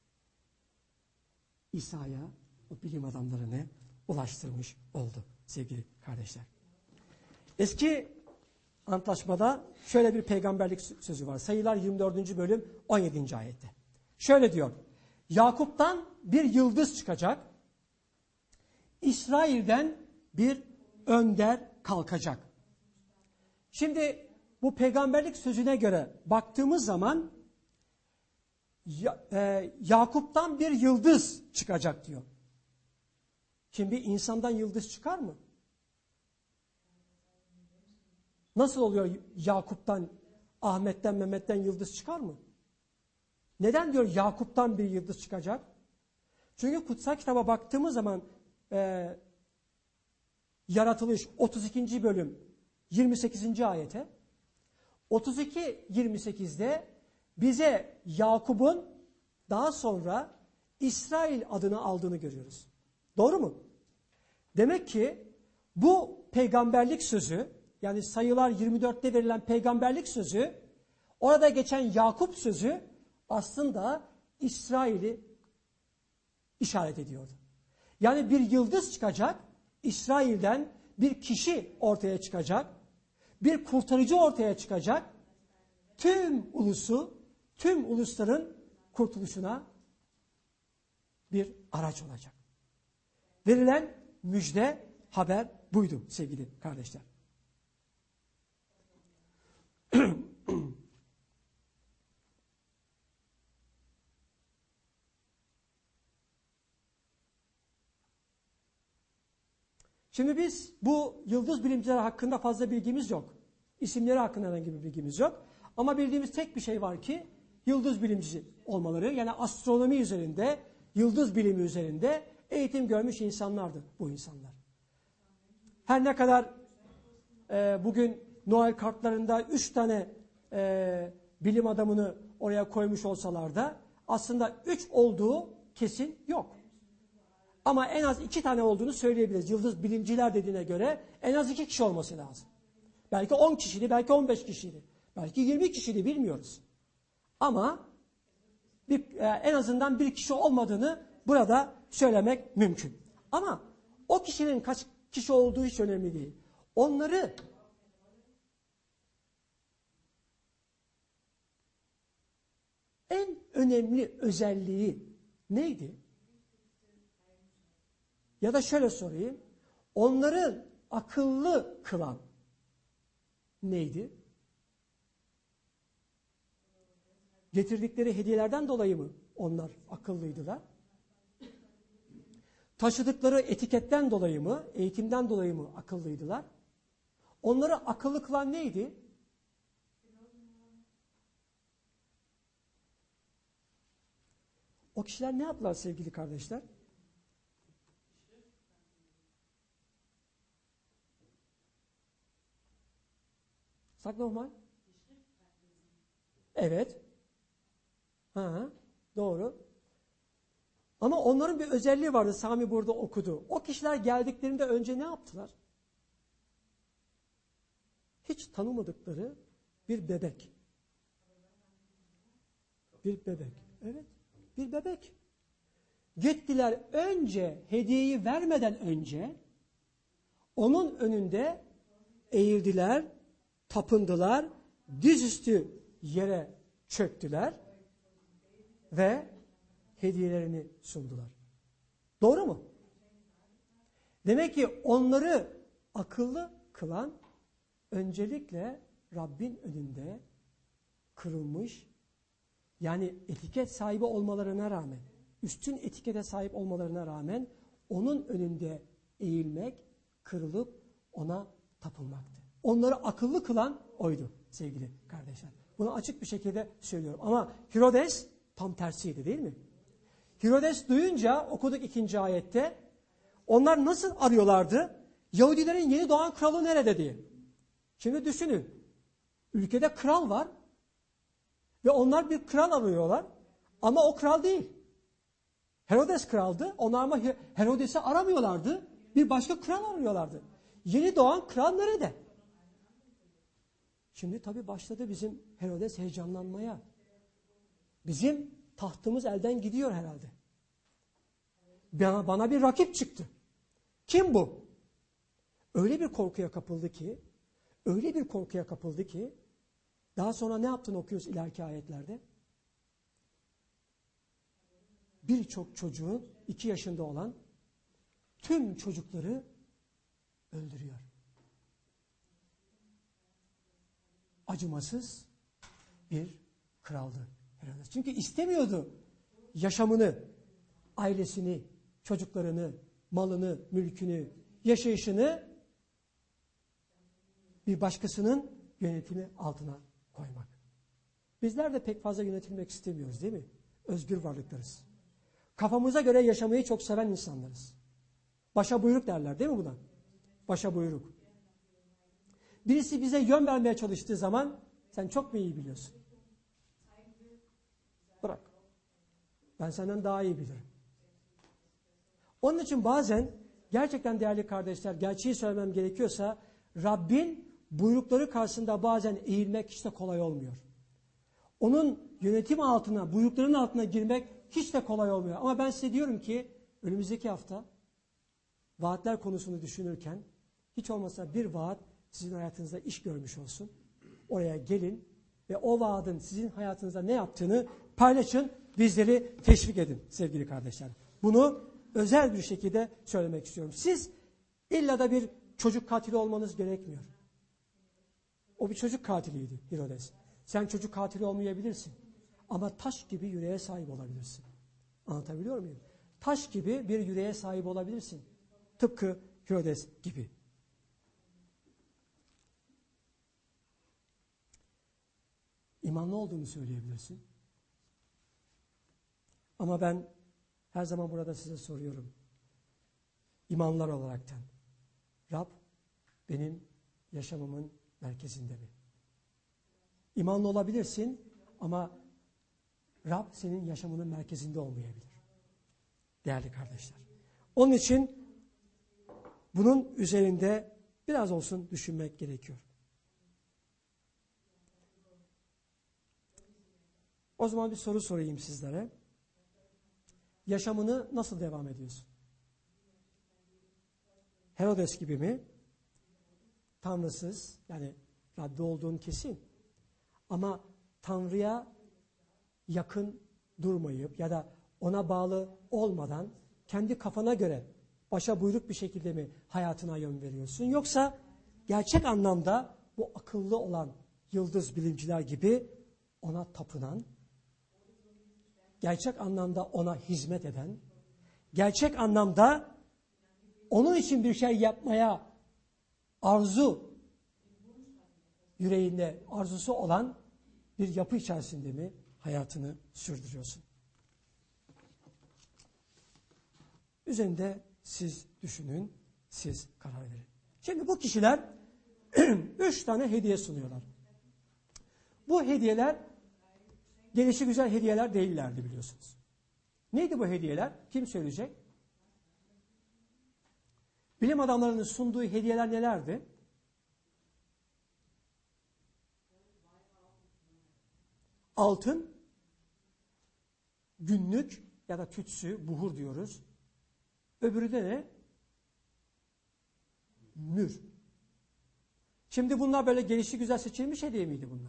İsa'ya, o bilim adamlarını ulaştırmış oldu sevgili kardeşler. Eski Antlaşmada şöyle bir peygamberlik sözü var. Sayılar 24. bölüm 17. ayette. Şöyle diyor. Yakup'tan bir yıldız çıkacak. İsrail'den bir önder kalkacak. Şimdi bu peygamberlik sözüne göre baktığımız zaman Yakup'tan bir yıldız çıkacak diyor. Şimdi bir insandan yıldız çıkar mı? Nasıl oluyor Yakup'tan, Ahmet'ten, Mehmet'ten yıldız çıkar mı? Neden diyor Yakup'tan bir yıldız çıkacak? Çünkü kutsal kitaba baktığımız zaman Yaratılış 32. bölüm 28. ayete 32-28'de bize Yakup'un daha sonra İsrail adını aldığını görüyoruz. Doğru mu? Demek ki bu peygamberlik sözü, yani Sayılar 24'te verilen peygamberlik sözü, orada geçen Yakup sözü aslında İsrail'i işaret ediyordu. Yani bir yıldız çıkacak, İsrail'den bir kişi ortaya çıkacak, bir kurtarıcı ortaya çıkacak, tüm ulusların kurtuluşuna bir araç olacak. Verilen müjde, haber buydu sevgili kardeşler. Şimdi biz bu yıldız bilimcileri hakkında fazla bilgimiz yok. İsimleri hakkında herhangi bir bilgimiz yok. Ama bildiğimiz tek bir şey var ki yıldız bilimci olmaları, yani astronomi üzerinde, yıldız bilimi üzerinde eğitim görmüş insanlardı bu insanlar. Her ne kadar bugün Noel kartlarında 3 tane bilim adamını oraya koymuş olsalar da aslında 3 olduğu kesin yok. Ama en az 2 tane olduğunu söyleyebiliriz. Yıldız bilimciler dediğine göre en az 2 kişi olması lazım. Belki 10 kişiydi, belki 15 kişiydi. Belki 20 kişiydi, bilmiyoruz. Ama en azından bir kişi olmadığını burada söylemek mümkün. Ama o kişinin kaç kişi olduğu hiç önemli değil. Onları en önemli özelliği neydi? Ya da şöyle sorayım. Onları akıllı kılan neydi? Getirdikleri hediyelerden dolayı mı onlar akıllıydılar? Taşıdıkları etiketten dolayı mı, eğitimden dolayı mı akıllıydılar? Onları akıllı kılan neydi? O kişiler ne yaptılar sevgili kardeşler? Saknohmal? Evet. Doğru. Ama onların bir özelliği vardı. Sami burada okudu. O kişiler geldiklerinde önce ne yaptılar? Hiç tanımadıkları bir bebek. Bir bebek. Evet. Bir bebek. Gittiler, önce hediyeyi vermeden önce onun önünde eğildiler, tapındılar dizüstü yere çöktüler ve hediyelerini sundular. Doğru mu? Demek ki onları akıllı kılan öncelikle Rabbin önünde kırılmış, yani etiket sahibi olmalarına rağmen, üstün etikete sahip olmalarına rağmen onun önünde eğilmek, kırılıp ona tapılmaktı. Onları akıllı kılan oydu sevgili kardeşler. Bunu açık bir şekilde söylüyorum. Ama Herodes tam tersiydi, değil mi? Herodes duyunca okuduk 2. ayette, onlar nasıl arıyorlardı? Yahudilerin yeni doğan kralı nerede diye. Şimdi düşünün. Ülkede kral var ve onlar bir kral arıyorlar ama o kral değil. Herodes kraldı. Onlar ama Herodes'i aramıyorlardı. Bir başka kral arıyorlardı. Yeni doğan kral nerede? Şimdi tabii başladı bizim Herodes heyecanlanmaya. Bizim tahtımız elden gidiyor herhalde. Bana bir rakip çıktı. Kim bu? Öyle bir korkuya kapıldı ki, daha sonra ne yaptığını okuyoruz ileriki ayetlerde. Birçok çocuğun 2 yaşında olan tüm çocukları öldürüyor. Acımasız bir kraldı Herodes. Çünkü istemiyordu yaşamını, ailesini, çocuklarını, malını, mülkünü, yaşayışını bir başkasının yönetimi altına koymak. Bizler de pek fazla yönetilmek istemiyoruz, değil mi? Özgür varlıklarız. Kafamıza göre yaşamayı çok seven insanlarız. Başa buyruk derler, değil mi buna? Başa buyruk. Birisi bize yön vermeye çalıştığı zaman sen çok mu iyi biliyorsun? Bırak. Ben senden daha iyi bilirim. Onun için bazen gerçekten değerli kardeşler, gerçeği söylemem gerekiyorsa Rabbin buyrukları karşısında bazen eğilmek hiç de kolay olmuyor. Onun yönetim altına, buyrukların altına girmek hiç de kolay olmuyor. Ama ben size diyorum ki önümüzdeki hafta vaatler konusunu düşünürken hiç olmazsa bir vaat sizin hayatınızda iş görmüş olsun. Oraya gelin ve o vaadin sizin hayatınızda ne yaptığını paylaşın, bizleri teşvik edin sevgili kardeşler. Bunu özel bir şekilde söylemek istiyorum. Siz illa da bir çocuk katili olmanız gerekmiyor. O bir çocuk katiliydi Herodes. Sen çocuk katili olmayabilirsin. Ama taş gibi yüreğe sahip olabilirsin. Anlatabiliyor muyum? Taş gibi bir yüreğe sahip olabilirsin. Tıpkı Herodes gibi. İmanlı olduğunu söyleyebilirsin. Ama ben her zaman burada size soruyorum. İmanlılar olaraktan. Rab benim yaşamımın merkezinde mi? İmanlı olabilirsin ama Rab senin yaşamının merkezinde olmayabilir. Değerli kardeşler. Onun için bunun üzerinde biraz olsun düşünmek gerekiyor. O zaman bir soru sorayım sizlere. Yaşamını nasıl devam ediyorsun? Herodes gibi mi? Tanrısız, yani Rabbi olduğun kesin. Ama Tanrı'ya yakın durmayıp ya da ona bağlı olmadan kendi kafana göre başa buyruk bir şekilde mi hayatına yön veriyorsun? Yoksa gerçek anlamda bu akıllı olan yıldız bilimciler gibi ona tapınan, gerçek anlamda ona hizmet eden, gerçek anlamda onun için bir şey yapmaya yüreğinde arzusu olan bir yapı içerisinde mi hayatını sürdürüyorsun? Üzerinde siz düşünün, siz karar verin. Şimdi bu kişiler 3 tane hediye sunuyorlar. Bu hediyeler gelişigüzel hediyeler değillerdi biliyorsunuz. Neydi bu hediyeler? Kim söyleyecek? Bilim adamlarının sunduğu hediyeler nelerdi? Altın, günlük ya da tütsü, buhur diyoruz. Öbürü de ne? Mür. Şimdi bunlar böyle gelişigüzel seçilmiş hediye miydi bunlar?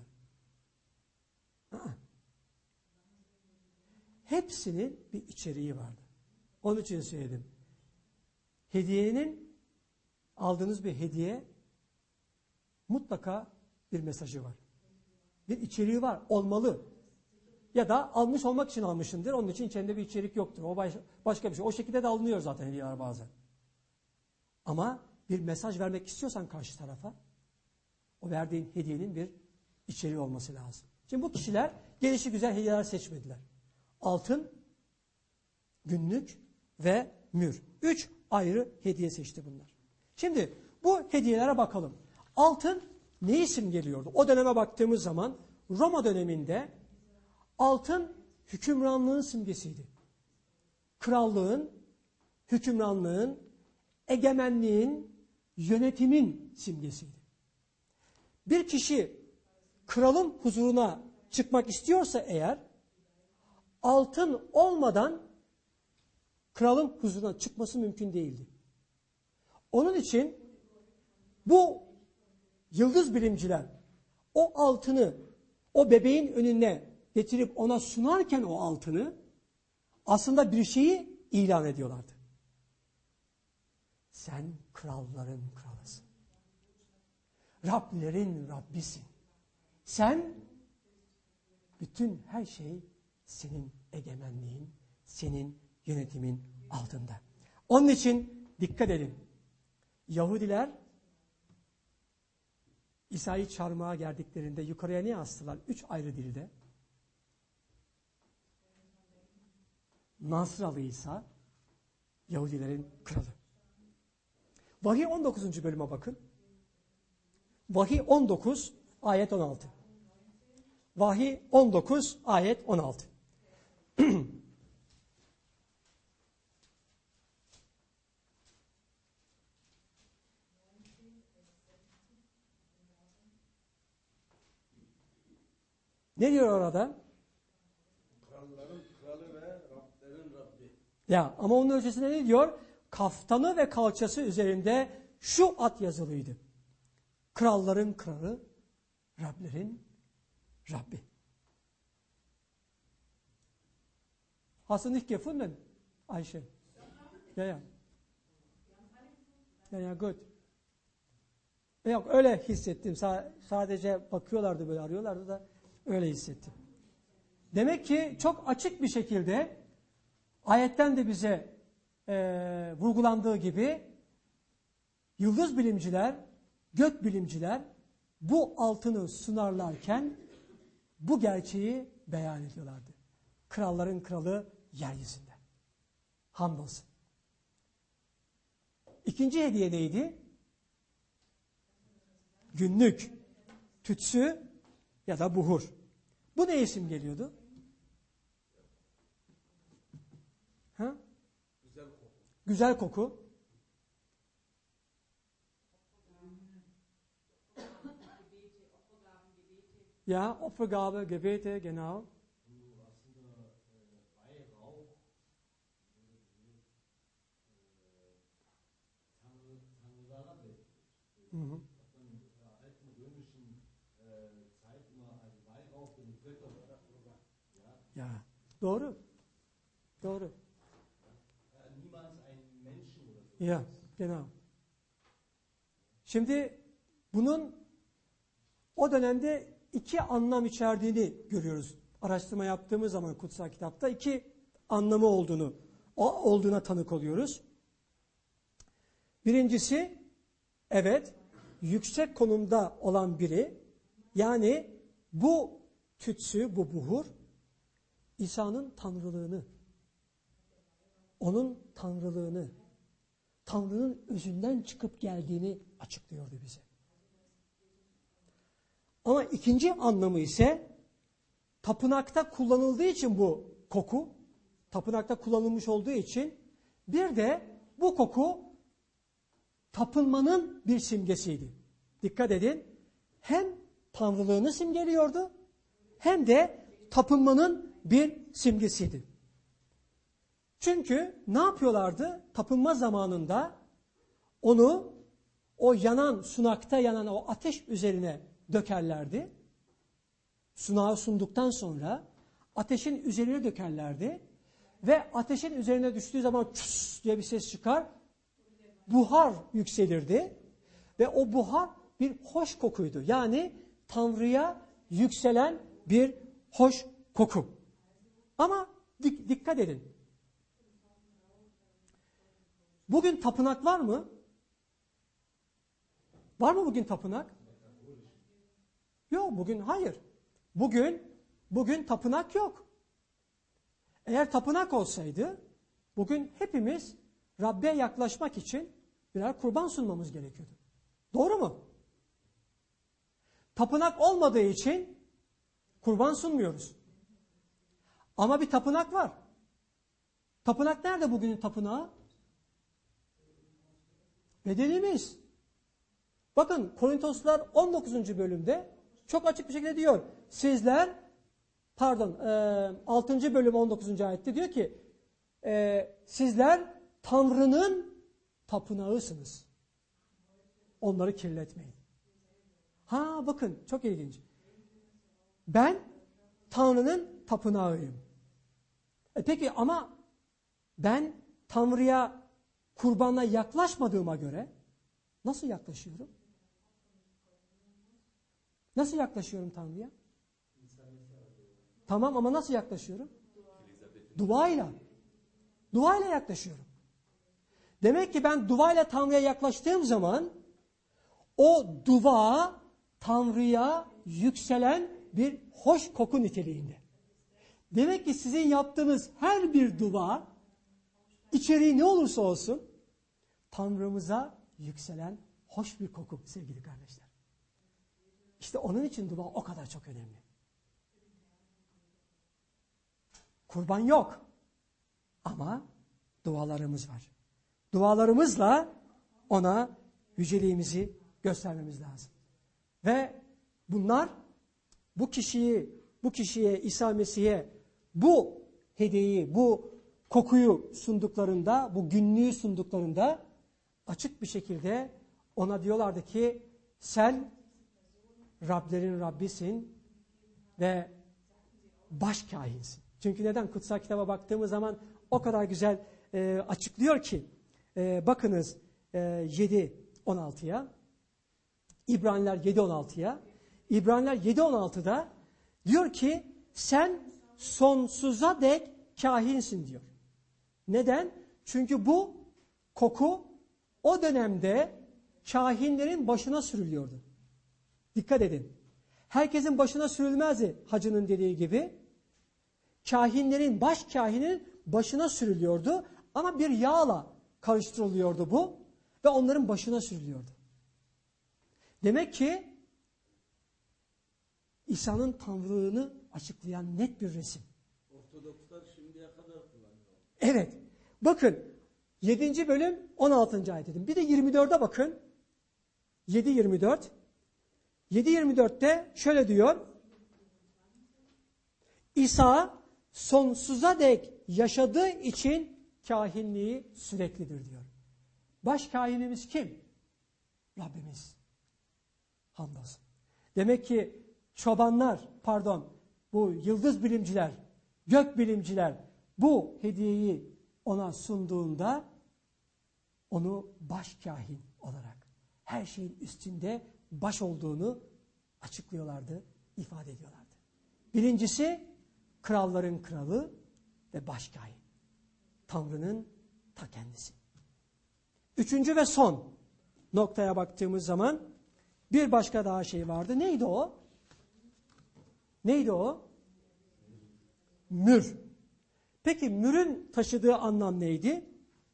Hepsinin bir içeriği vardı. Onun için söyledim. Hediyenin, aldığınız bir hediye mutlaka bir mesajı var. Bir içeriği var, olmalı. Ya da almış olmak için almışındır, onun için içinde bir içerik yoktur. O başka bir şey. O şekilde de alınıyor zaten hediyeler bazen. Ama bir mesaj vermek istiyorsan karşı tarafa, o verdiğin hediyenin bir içeriği olması lazım. Şimdi bu kişiler gelişigüzel hediyeler seçmediler. Altın, günlük ve mür. 3 ayrı hediye seçti bunlar. Şimdi bu hediyelere bakalım. Altın ne simgeliyordu? O döneme baktığımız zaman Roma döneminde altın hükümranlığın simgesiydi. Krallığın, hükümranlığın, egemenliğin, yönetimin simgesiydi. Bir kişi kralın huzuruna çıkmak istiyorsa eğer, altın olmadan kralın huzuruna çıkması mümkün değildi. Onun için bu yıldız bilimciler o altını o bebeğin önüne getirip ona sunarken o altını aslında bir şeyi ilan ediyorlardı. Sen kralların kralısın. Rablerin Rabbisin. Sen bütün her şey senin egemenliğin, senin yönetimin altında. Onun için dikkat edin. Yahudiler İsa'yı çarmıha gerdiklerinde yukarıya ne astılar? 3 ayrı dilde. Nasralı İsa, Yahudilerin kralı. Vahiy 19. bölüme bakın. Vahiy 19, ayet 16. Vahiy 19, ayet 16. Ne diyor orada? Kralların kralı ve Rablerin Rabbi. Ya ama onun ötesinde ne diyor? Kaftanı ve kalçası üzerinde şu at yazılıydı. Kralların kralı, Rablerin Rabbi. Hast du nicht gefunden, Ayşe? Ya. Ya gut. Yok öyle hissettim. Sadece bakıyorlardı böyle arıyorlardı da öyle hissettim. Demek ki çok açık bir şekilde ayetten de bize vurgulandığı gibi yıldız bilimciler, gök bilimciler bu altını sunarlarken bu gerçeği beyan ediyorlardı. Kralların kralı yeryüzünde. Hamdolsun. İkinci hediye neydi? Günlük, tütsü ya da buhur. Bu ne isim geliyordu? Ha? Güzel koku. Güzel koku. Ja, Opfergabe, Gebete, genau. Mhm. Ja, doğru. Doğru. Ja, genau. Şimdi bunun o dönemde 2 anlam içerdiğini görüyoruz. Araştırma yaptığımız zaman kutsal kitapta 2 anlamı olduğuna tanık oluyoruz. Birincisi, evet, yüksek konumda olan biri, yani bu tütsü, bu buhur, İsa'nın tanrılığını, onun tanrılığını, Tanrı'nın özünden çıkıp geldiğini açıklıyordu bize. Ama ikinci anlamı ise tapınakta kullanıldığı için bu koku, tapınakta kullanılmış olduğu için bir de bu koku tapınmanın bir simgesiydi. Dikkat edin, hem tanrılığını simgeliyordu hem de tapınmanın bir simgesiydi. Çünkü ne yapıyorlardı? Tapınma zamanında onu o yanan, sunakta yanan o ateş üzerine dökerlerdi. Sunağı sunduktan sonra ateşin üzerine dökerlerdi. Ve ateşin üzerine düştüğü zaman çüss diye bir ses çıkar. Buhar yükselirdi. Ve o buhar bir hoş kokuydu. Yani Tanrı'ya yükselen bir hoş koku. Ama dikkat edin. Bugün tapınak var mı? Var mı bugün tapınak? Yok, bugün hayır. Bugün tapınak yok. Eğer tapınak olsaydı bugün hepimiz Rab'be yaklaşmak için birer kurban sunmamız gerekiyordu. Doğru mu? Tapınak olmadığı için kurban sunmuyoruz. Ama bir tapınak var. Tapınak nerede bugünün tapınağı? Bedenimiz. Bakın Korintoslar 19. bölümde çok açık bir şekilde diyor. Sizler 6. bölüm 19. ayette diyor ki sizler Tanrı'nın tapınağısınız. Onları kirletmeyin. Bakın çok ilginç. Ben Tanrı'nın tapınağıyım. Peki ama ben Tanrı'ya kurbanla yaklaşmadığıma göre nasıl yaklaşıyorum? Nasıl yaklaşıyorum Tanrı'ya? Tamam ama nasıl yaklaşıyorum? Duayla. Duayla yaklaşıyorum. Demek ki ben duayla Tanrı'ya yaklaştığım zaman o dua Tanrı'ya yükselen bir hoş koku niteliğinde. Demek ki sizin yaptığınız her bir dua içeriği ne olursa olsun Tanrımıza yükselen hoş bir koku sevgili kardeşler. İşte onun için dua o kadar çok önemli. Kurban yok ama dualarımız var. Dualarımızla ona yüceliğimizi göstermemiz lazım. Ve bunlar bu kişiye İsa Mesih'e bu hediyeyi, bu kokuyu sunduklarında, bu günlüğü sunduklarında açık bir şekilde ona diyorlardı ki sen Rablerin Rabbisin ve başkâhinsin. Çünkü neden? Kutsal kitaba baktığımız zaman o kadar güzel açıklıyor ki bakınız 7-16'ya İbraniler 7-16'ya İbraniler 7-16'da diyor ki sen sonsuza dek kâhinsin diyor. Neden? Çünkü bu koku o dönemde kâhinlerin başına sürülüyordu. Dikkat edin. Herkesin başına sürülmezdi hacının dediği gibi. Kâhinlerin, baş kâhinin başına sürülüyordu ama bir yağla karıştırılıyordu bu ve onların başına sürülüyordu. Demek ki İsa'nın Tanrılığını açıklayan net bir resim. Ortodokslar şimdiye kadar kullanıyor. Evet. Bakın 7. bölüm 16. ayet dedim. Bir de 24'e bakın. 7-24. 7-24'te şöyle diyor. İsa sonsuza dek yaşadığı için kâhinliği süreklidir diyor. Baş kâhinimiz kim? Rabbimiz. Hamdolsun. Demek ki bu yıldız bilimciler, gök bilimciler bu hediyeyi ona sunduğunda onu baş kâhin olarak her şeyin üstünde baş olduğunu açıklıyorlardı, ifade ediyorlardı. Birincisi kralların kralı ve baş kâhin. Tanrı'nın ta kendisi. Üçüncü ve son noktaya baktığımız zaman bir başka daha şey vardı. Neydi o? Neydi o? Mür. Peki mürün taşıdığı anlam neydi?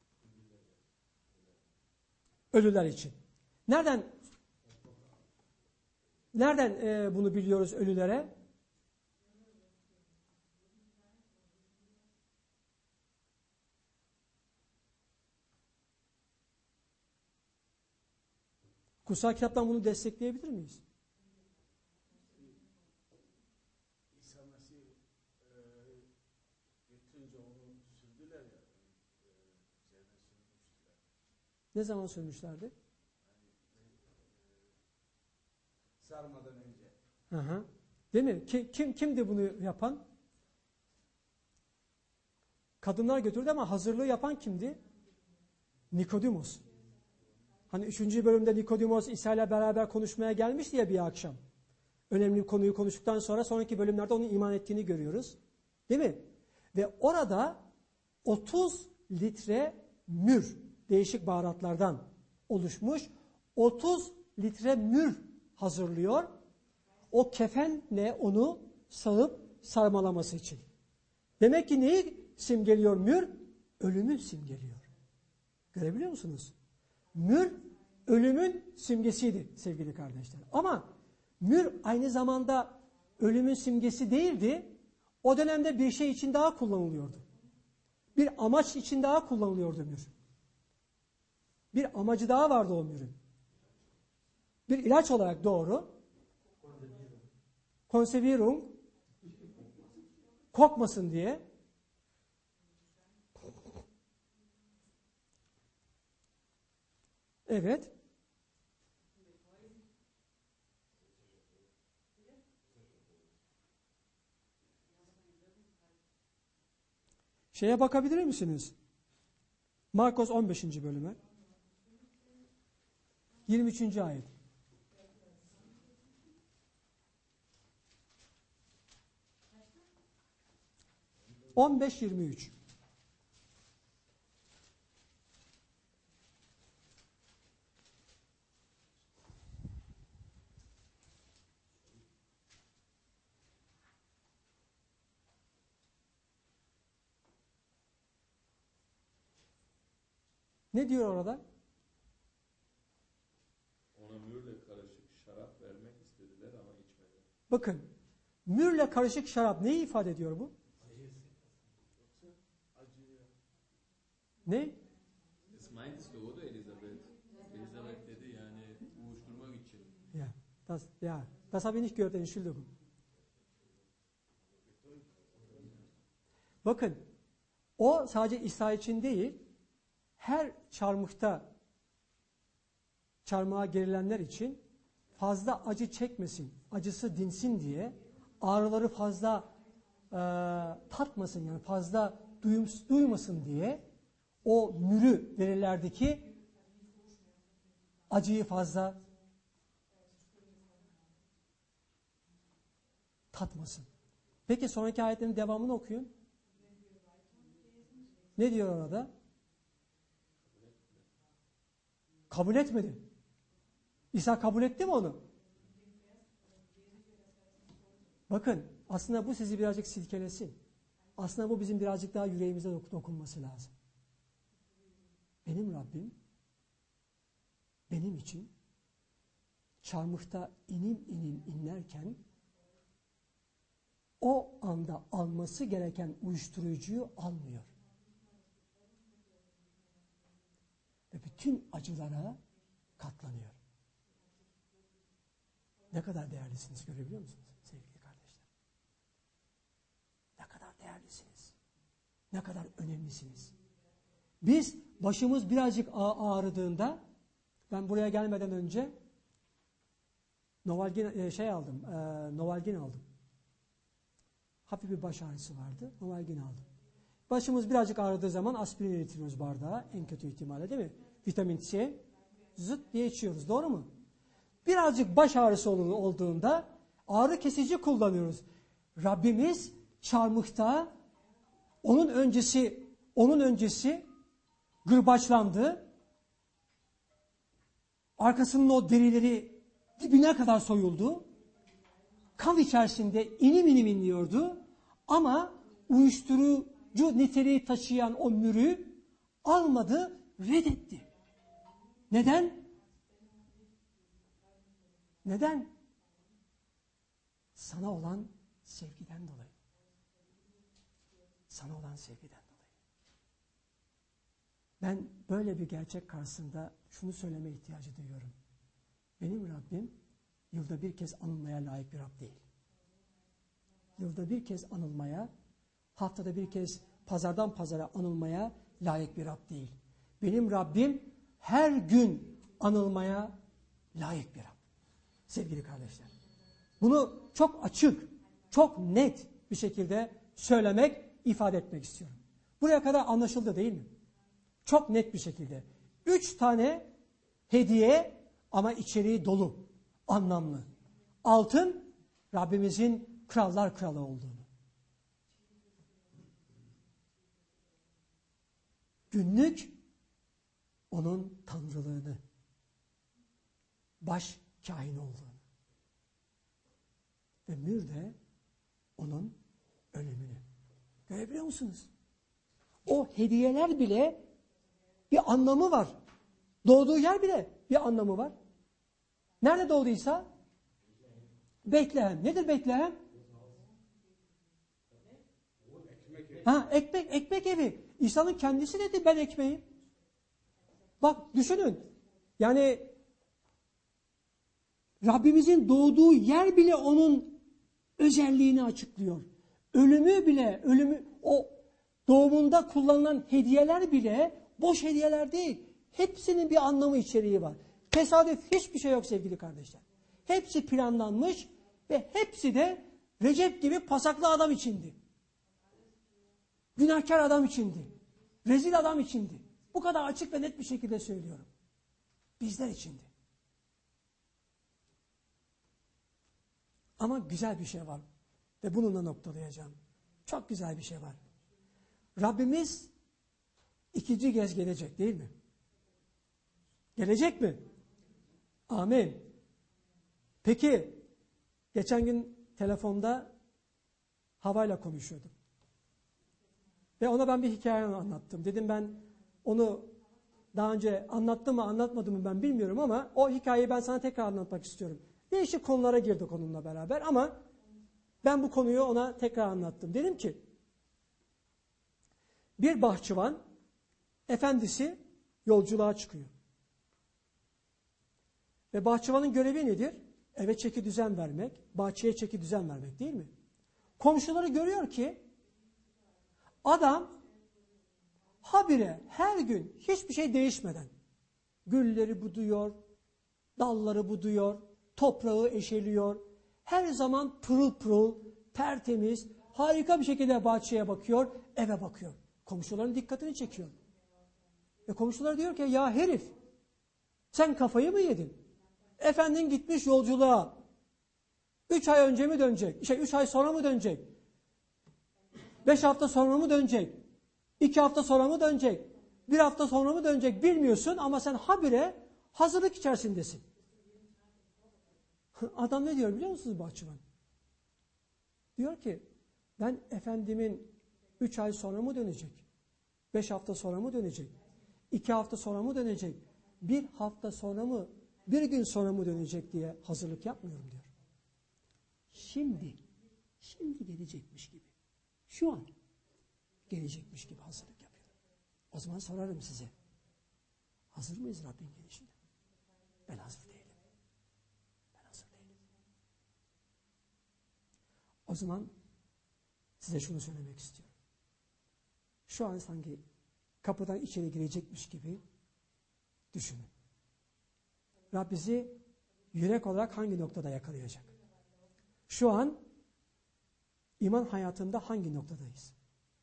Ölüler için. Nereden bunu biliyoruz ölülere? Kutsal kitaptan bunu destekleyebilir miyiz? İsa Mesih getirince onu sürdüler ya, üzerine sürmüştüler. Ne zaman sürmüşlerdi? sarmadan önce. Hı. Değil mi? Kimdi bunu yapan? Kadınlar götürdü ama hazırlığı yapan kimdi? Nikodimos. Hani 3. bölümde Nikodimos İsa ile beraber konuşmaya gelmişti ya bir akşam. Önemli bir konuyu konuştuktan sonra sonraki bölümlerde onun iman ettiğini görüyoruz. Değil mi? Ve orada 30 litre mür, değişik baharatlardan oluşmuş 30 litre mür hazırlıyor. O kefenle onu sağıp sarmalaması için. Demek ki neyi simgeliyor mür? Ölümü simgeliyor. Görebiliyor musunuz? Mür ölümün simgesiydi sevgili kardeşler. Ama mür aynı zamanda ölümün simgesi değildi. O dönemde bir şey için daha kullanılıyordu. Bir amaç için daha kullanılıyordu mür. Bir amacı daha vardı o mürün. Bir ilaç olarak doğru. Konservierung. Kokmasın diye. Evet. Şeye bakabilir misiniz? Markos 15. bölüme. 23. ayet. (15-23) Ne diyor orada? Ona mürle karışık şarap vermek istediler ama içmedi. Bakın, mürle karışık şarap neyi ifade ediyor bu? Ne? Das meintest du, oder Elisabeth? Elisabeth dedi yani uyuşturmak için. Das habe ich nicht gehört, Entschuldigung. Bakın, o sadece İsa için değil, her çarmıha gerilenler için fazla acı çekmesin, acısı dinsin diye, ağrıları fazla tatmasın, yani fazla duymasın diye o mürü verirlerdi ki acıyı fazla tatmasın. Peki sonraki ayetlerin devamını okuyun. Ne diyor orada? Kabul etmedi. İsa kabul etti mi onu? Bakın aslında bu sizi birazcık silkelesin. Aslında bu bizim birazcık daha yüreğimize dokunması lazım. Benim Rabbim benim için çarmıhta inim inim inlerken o anda alması gereken uyuşturucuyu almıyor. Ve bütün acılara katlanıyor. Ne kadar değerlisiniz görebiliyor musunuz sevgili kardeşler? Ne kadar değerlisiniz. Ne kadar önemlisiniz. Biz başımız birazcık ağrıdığında, ben buraya gelmeden önce Novalgin aldım. Hafif bir baş ağrısı vardı. Novalgin aldım. Başımız birazcık ağrıdığı zaman aspirin eritiriyoruz bardağa. En kötü ihtimalle değil mi? Vitamin C zıt diye içiyoruz. Doğru mu? Birazcık baş ağrısı olduğunda ağrı kesici kullanıyoruz. Rabbimiz çarmıhta onun öncesi gırbaçlandı. Arkasının o derileri dibine kadar soyuldu. Kan içerisinde inim inim inliyordu. Ama uyuşturucu niteliği taşıyan o mürü almadı, reddetti. Neden? Neden? Sana olan sevgiden dolayı. Sana olan sevgiden dolayı. Ben böyle bir gerçek karşısında şunu söyleme ihtiyacı duyuyorum. Benim Rabbim yılda bir kez anılmaya layık bir Rab değil. Yılda bir kez anılmaya, haftada bir kez pazardan pazara anılmaya layık bir Rab değil. Benim Rabbim her gün anılmaya layık bir Rab. sevgili kardeşler. Bunu çok açık, çok net bir şekilde söylemek, ifade etmek istiyorum. Buraya kadar anlaşıldı değil mi? Çok net bir şekilde. 3 tane hediye ama içeriği dolu, anlamlı. Altın, Rabbimizin krallar kralı olduğunu. Günlük, onun tanrılığını, baş kahin olduğunu. Ve mür de onun ölümünü. Görebiliyor musunuz? O hediyeler bile bir anlamı var. Doğduğu yer bile bir anlamı var. Nerede doğduysa? Betlehem. Nedir Betlehem? Ekmek evi. İsa'nın kendisi dedi ben ekmeğim. Bak düşünün. Yani Rabbimizin doğduğu yer bile onun özelliğini açıklıyor. O doğumunda kullanılan hediyeler bile boş hediyeler değil. Hepsinin bir anlamı, içeriği var. Tesadüf hiçbir şey yok sevgili kardeşler. Hepsi planlanmış ve hepsi de Recep gibi pasaklı adam içindi. Günahkar adam içindi. Rezil adam içindi. Bu kadar açık ve net bir şekilde söylüyorum. Bizler içindi. Ama güzel bir şey var. Ve bununla noktalayacağım. Çok güzel bir şey var. Rabbimiz ikinci kez gelecek değil mi? Gelecek mi? Amin. Peki, geçen gün telefonda Hava'yla konuşuyordum. Ve ona ben bir hikaye anlattım. Dedim ben onu daha önce anlattım mı anlatmadım mı ben bilmiyorum ama o hikayeyi ben sana tekrar anlatmak istiyorum. Değişik konulara girdik onunla beraber ama ben bu konuyu ona tekrar anlattım. Dedim ki bir bahçıvan efendisi yolculuğa çıkıyor. Ve bahçıvanın görevi nedir? Eve çeki düzen vermek, bahçeye çeki düzen vermek değil mi? Komşuları görüyor ki adam habire her gün hiçbir şey değişmeden gülleri buduyor, dalları buduyor, toprağı eşeliyor. Her zaman pırıl pırıl, tertemiz, harika bir şekilde bahçeye bakıyor, eve bakıyor. Komşuların dikkatini çekiyor. Ve komşular diyor ki ya herif sen kafayı mı yedin? Efendin gitmiş yolculuğa. 3 ay önce mi dönecek? 3 ay sonra mı dönecek? 5 hafta sonra mı dönecek? 2 hafta sonra mı dönecek? 1 hafta sonra mı dönecek bilmiyorsun ama sen habire hazırlık içerisindesin. Adam ne diyor biliyor musunuz bahçıvan? Diyor ki ben efendimin 3 ay sonra mı dönecek? 5 hafta sonra mı dönecek? 2 hafta sonra mı dönecek? 1 hafta sonra mı? 1 gün sonra mı dönecek diye hazırlık yapmıyorum diyor. Şimdi gelecekmiş gibi. Şu an gelecekmiş gibi hazırlık yapıyorum. O zaman sorarım size. Hazır mıyız Rabbin gelişine? Ben hazır değilim. Ben hazır değilim. O zaman size şunu söylemek istiyorum. Şu an sanki kapıdan içeri girecekmiş gibi düşünün. Rab bizi yürek olarak hangi noktada yakalayacak? Şu an iman hayatında hangi noktadayız?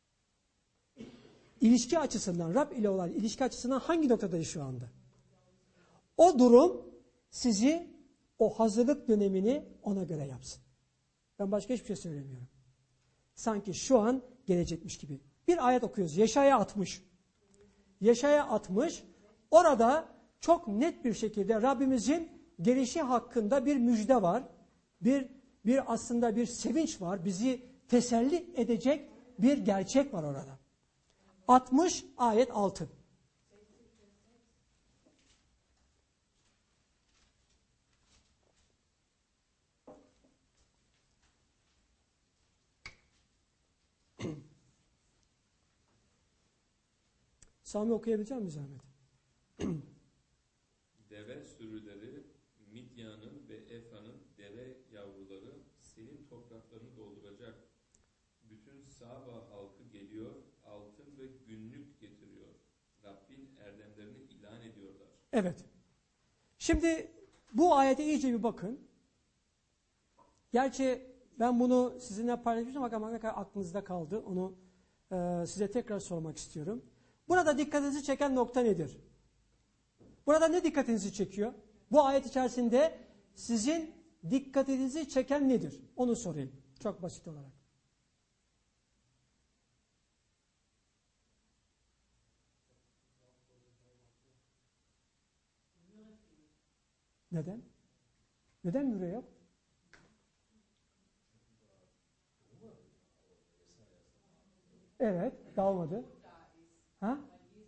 İlişki açısından, Rab ile olan ilişki açısından hangi noktadayız şu anda? O durum sizi o hazırlık dönemini ona göre yapsın. Ben başka hiçbir şey söylemiyorum. Sanki şu an gelecekmiş gibi. Bir ayet okuyoruz. Yeşaya 60. Yeşaya 60. Orada çok net bir şekilde Rabbimizin gelişi hakkında bir müjde var. Bir aslında bir sevinç var. Bizi teselli edecek bir gerçek var orada. 60 ayet 6. Sami okuyabilecek misin Ahmet? Deve sürüleri, Midyan'ın ve Efa'nın deve yavruları senin topraklarını dolduracak. Bütün Saba halkı geliyor, altın ve günlük getiriyor. Rabbin erdemlerini ilan ediyorlar. Evet. Şimdi bu ayete iyice bir bakın. Gerçi ben bunu sizinle paylaşmıştım ama ne kadar aklınızda kaldı. Onu size tekrar sormak istiyorum. Burada dikkatinizi çeken nokta nedir? Burada ne dikkatinizi çekiyor? Bu ayet içerisinde sizin dikkatinizi çeken nedir? Onu sorayım. Çok basit olarak. Neden? Neden müre yok? Evet, dağılmadı. Ha?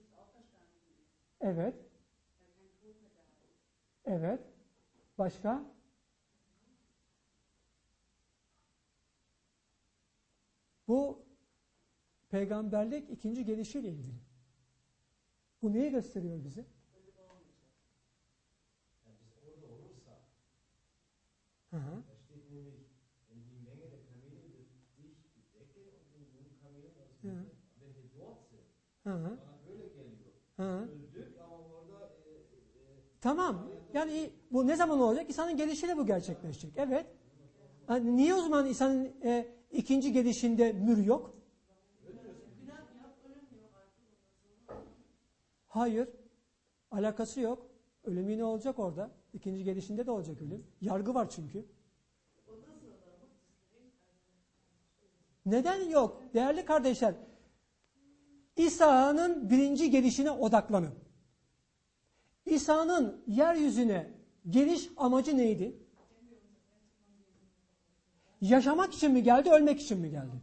Evet. Evet. Başka? Bu peygamberlik ikinci gelişiyle ilgili. Bu neyi gösteriyor bize? Hı hı. Hı hı. Hı hı. Tamam. Yani bu ne zaman olacak? İsa'nın gelişiyle bu gerçekleşecek. Evet. Yani niye o zaman İsa'nın ikinci gelişinde mür yok? Hayır. Alakası yok. Ölüm yine olacak orada. İkinci gelişinde de olacak ölüm. Yargı var çünkü. Neden yok? Değerli kardeşler, İsa'nın birinci gelişine odaklanın. İsa'nın yeryüzüne geliş amacı neydi? Yaşamak için mi geldi, ölmek için mi geldi?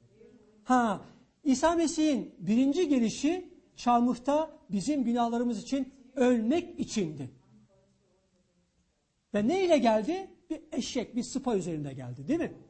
İsa Mesih'in birinci gelişi çarmıhta bizim günahlarımız için ölmek içindi. Ve ne ile geldi? Bir eşek, bir sıpa üzerinde geldi, değil mi?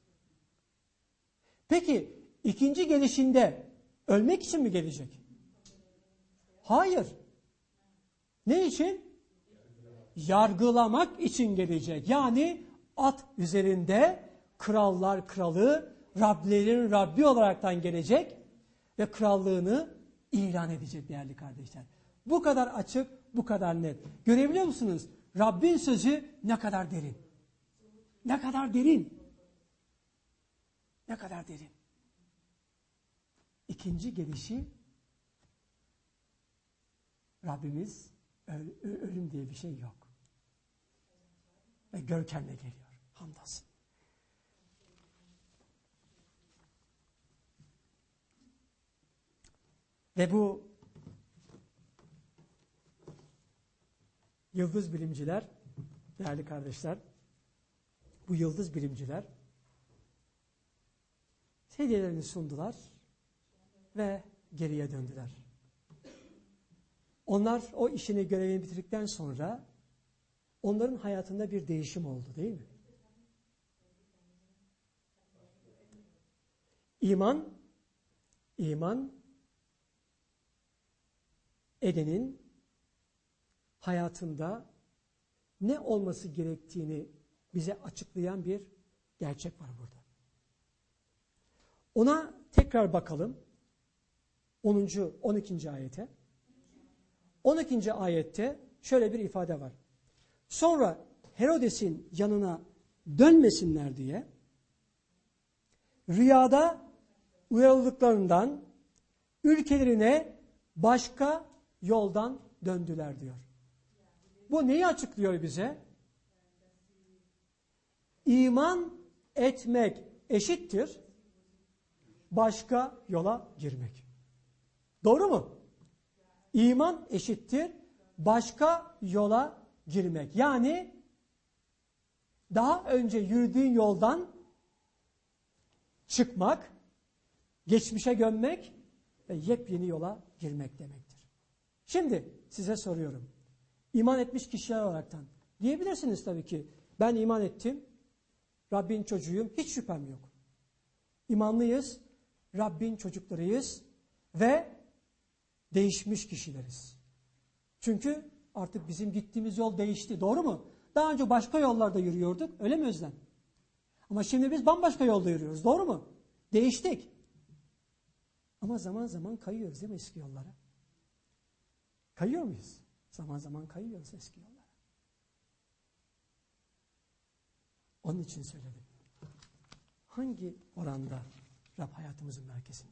Peki ikinci gelişinde ölmek için mi gelecek? Hayır. Ne için? Yargılamak için gelecek. Yani at üzerinde krallar kralı, Rablerin Rabbi olaraktan gelecek ve krallığını ilan edecek değerli kardeşler. Bu kadar açık, bu kadar net. Görebiliyor musunuz? Rabbin sözü ne kadar derin. Ne kadar derin. Ne kadar derin. İkinci gelişi Rabbimiz ölüm diye bir şey yok. Ve görkemle geliyor. Hamdolsun. Ve bu yıldız bilimciler, değerli kardeşler, bu yıldız bilimciler hediyelerini sundular ve geriye döndüler. Onlar o işini, görevini bitirdikten sonra onların hayatında bir değişim oldu, değil mi? İman edenin hayatında ne olması gerektiğini bize açıklayan bir gerçek var burada. Ona tekrar bakalım. 12. ayete. 12. ayette şöyle bir ifade var. Sonra Herodes'in yanına dönmesinler diye rüyada uyarıldıklarından ülkelerine başka yoldan döndüler diyor. Bu neyi açıklıyor bize? İman etmek eşittir başka yola girmek. Doğru mu? İman eşittir başka yola girmek. Yani daha önce yürüdüğün yoldan çıkmak, geçmişe gömmek ve yepyeni yola girmek demektir. Şimdi size soruyorum. İman etmiş kişiler olaraktan diyebilirsiniz tabii ki. Ben iman ettim. Rabbin çocuğuyum. Hiç şüphem yok. İmanlıyız. Rabbin çocuklarıyız. Ve değişmiş kişileriz. Çünkü artık bizim gittiğimiz yol değişti. Doğru mu? Daha önce başka yollarda yürüyorduk. Öyle mi Özlem? Ama şimdi biz bambaşka yolda yürüyoruz. Doğru mu? Değiştik. Ama zaman zaman kayıyoruz değil mi eski yollara? Kayıyor muyuz? Zaman zaman kayıyoruz eski yollara. Onun için söyledim. Hangi oranda Rab hayatımızın merkezinde?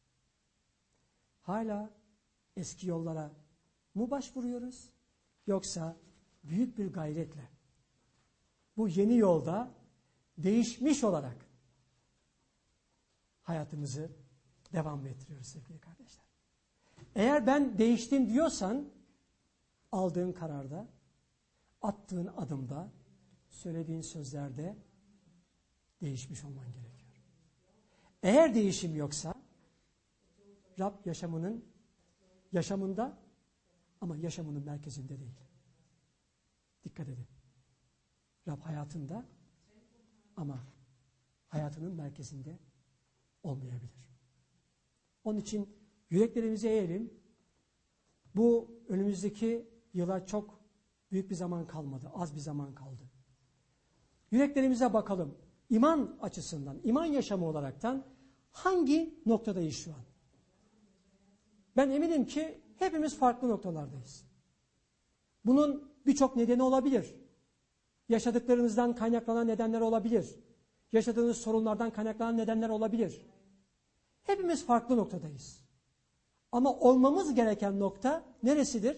Hala eski yollara mı başvuruyoruz? Yoksa büyük bir gayretle bu yeni yolda değişmiş olarak hayatımızı devam ettiriyoruz sevgili kardeşler. Eğer ben değiştim diyorsan aldığın kararda, attığın adımda, söylediğin sözlerde değişmiş olman gerekiyor. Eğer değişim yoksa Rab yaşamında ama yaşamının merkezinde değil. Dikkat edin. Rab hayatında ama hayatının merkezinde olmayabilir. Onun için yüreklerimizi eğelim. Bu önümüzdeki yıla çok büyük bir zaman kalmadı. Az bir zaman kaldı. Yüreklerimize bakalım. İman açısından, iman yaşamı olaraktan hangi noktadayız şu an? Ben eminim ki hepimiz farklı noktalardayız. Bunun birçok nedeni olabilir. Yaşadıklarınızdan kaynaklanan nedenler olabilir. Yaşadığınız sorunlardan kaynaklanan nedenler olabilir. Hepimiz farklı noktadayız. Ama olmamız gereken nokta neresidir?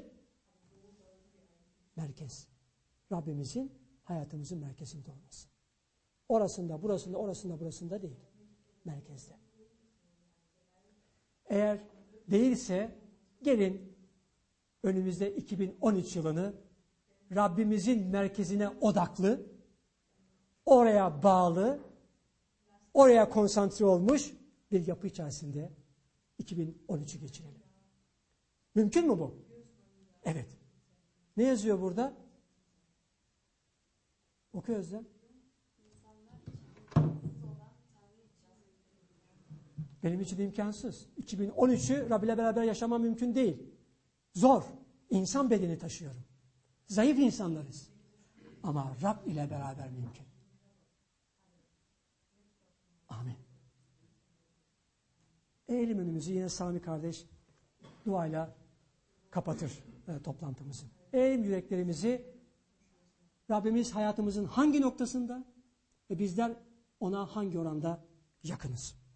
Merkez. Rabbimizin hayatımızın merkezinde olması. Orasında, burasında, orasında, burasında değil. Merkezde. Eğer değilse gelin önümüzde 2013 yılını Rabbimizin merkezine odaklı, oraya bağlı, oraya konsantre olmuş bir yapı içerisinde 2013'ü geçirelim. Mümkün mü bu? Evet. Ne yazıyor burada? Oku Özlem. Benim için imkansız. 2013'ü Rab ile beraber yaşamam mümkün değil. Zor. İnsan bedeni taşıyorum. Zayıf insanlarız. Ama Rab ile beraber mümkün. Amin. Eğelim önümüzü, yine Sami kardeş duayla kapatır toplantımızı. Eğelim yüreklerimizi. Rabbimiz hayatımızın hangi noktasında ve bizler ona hangi oranda yakınız?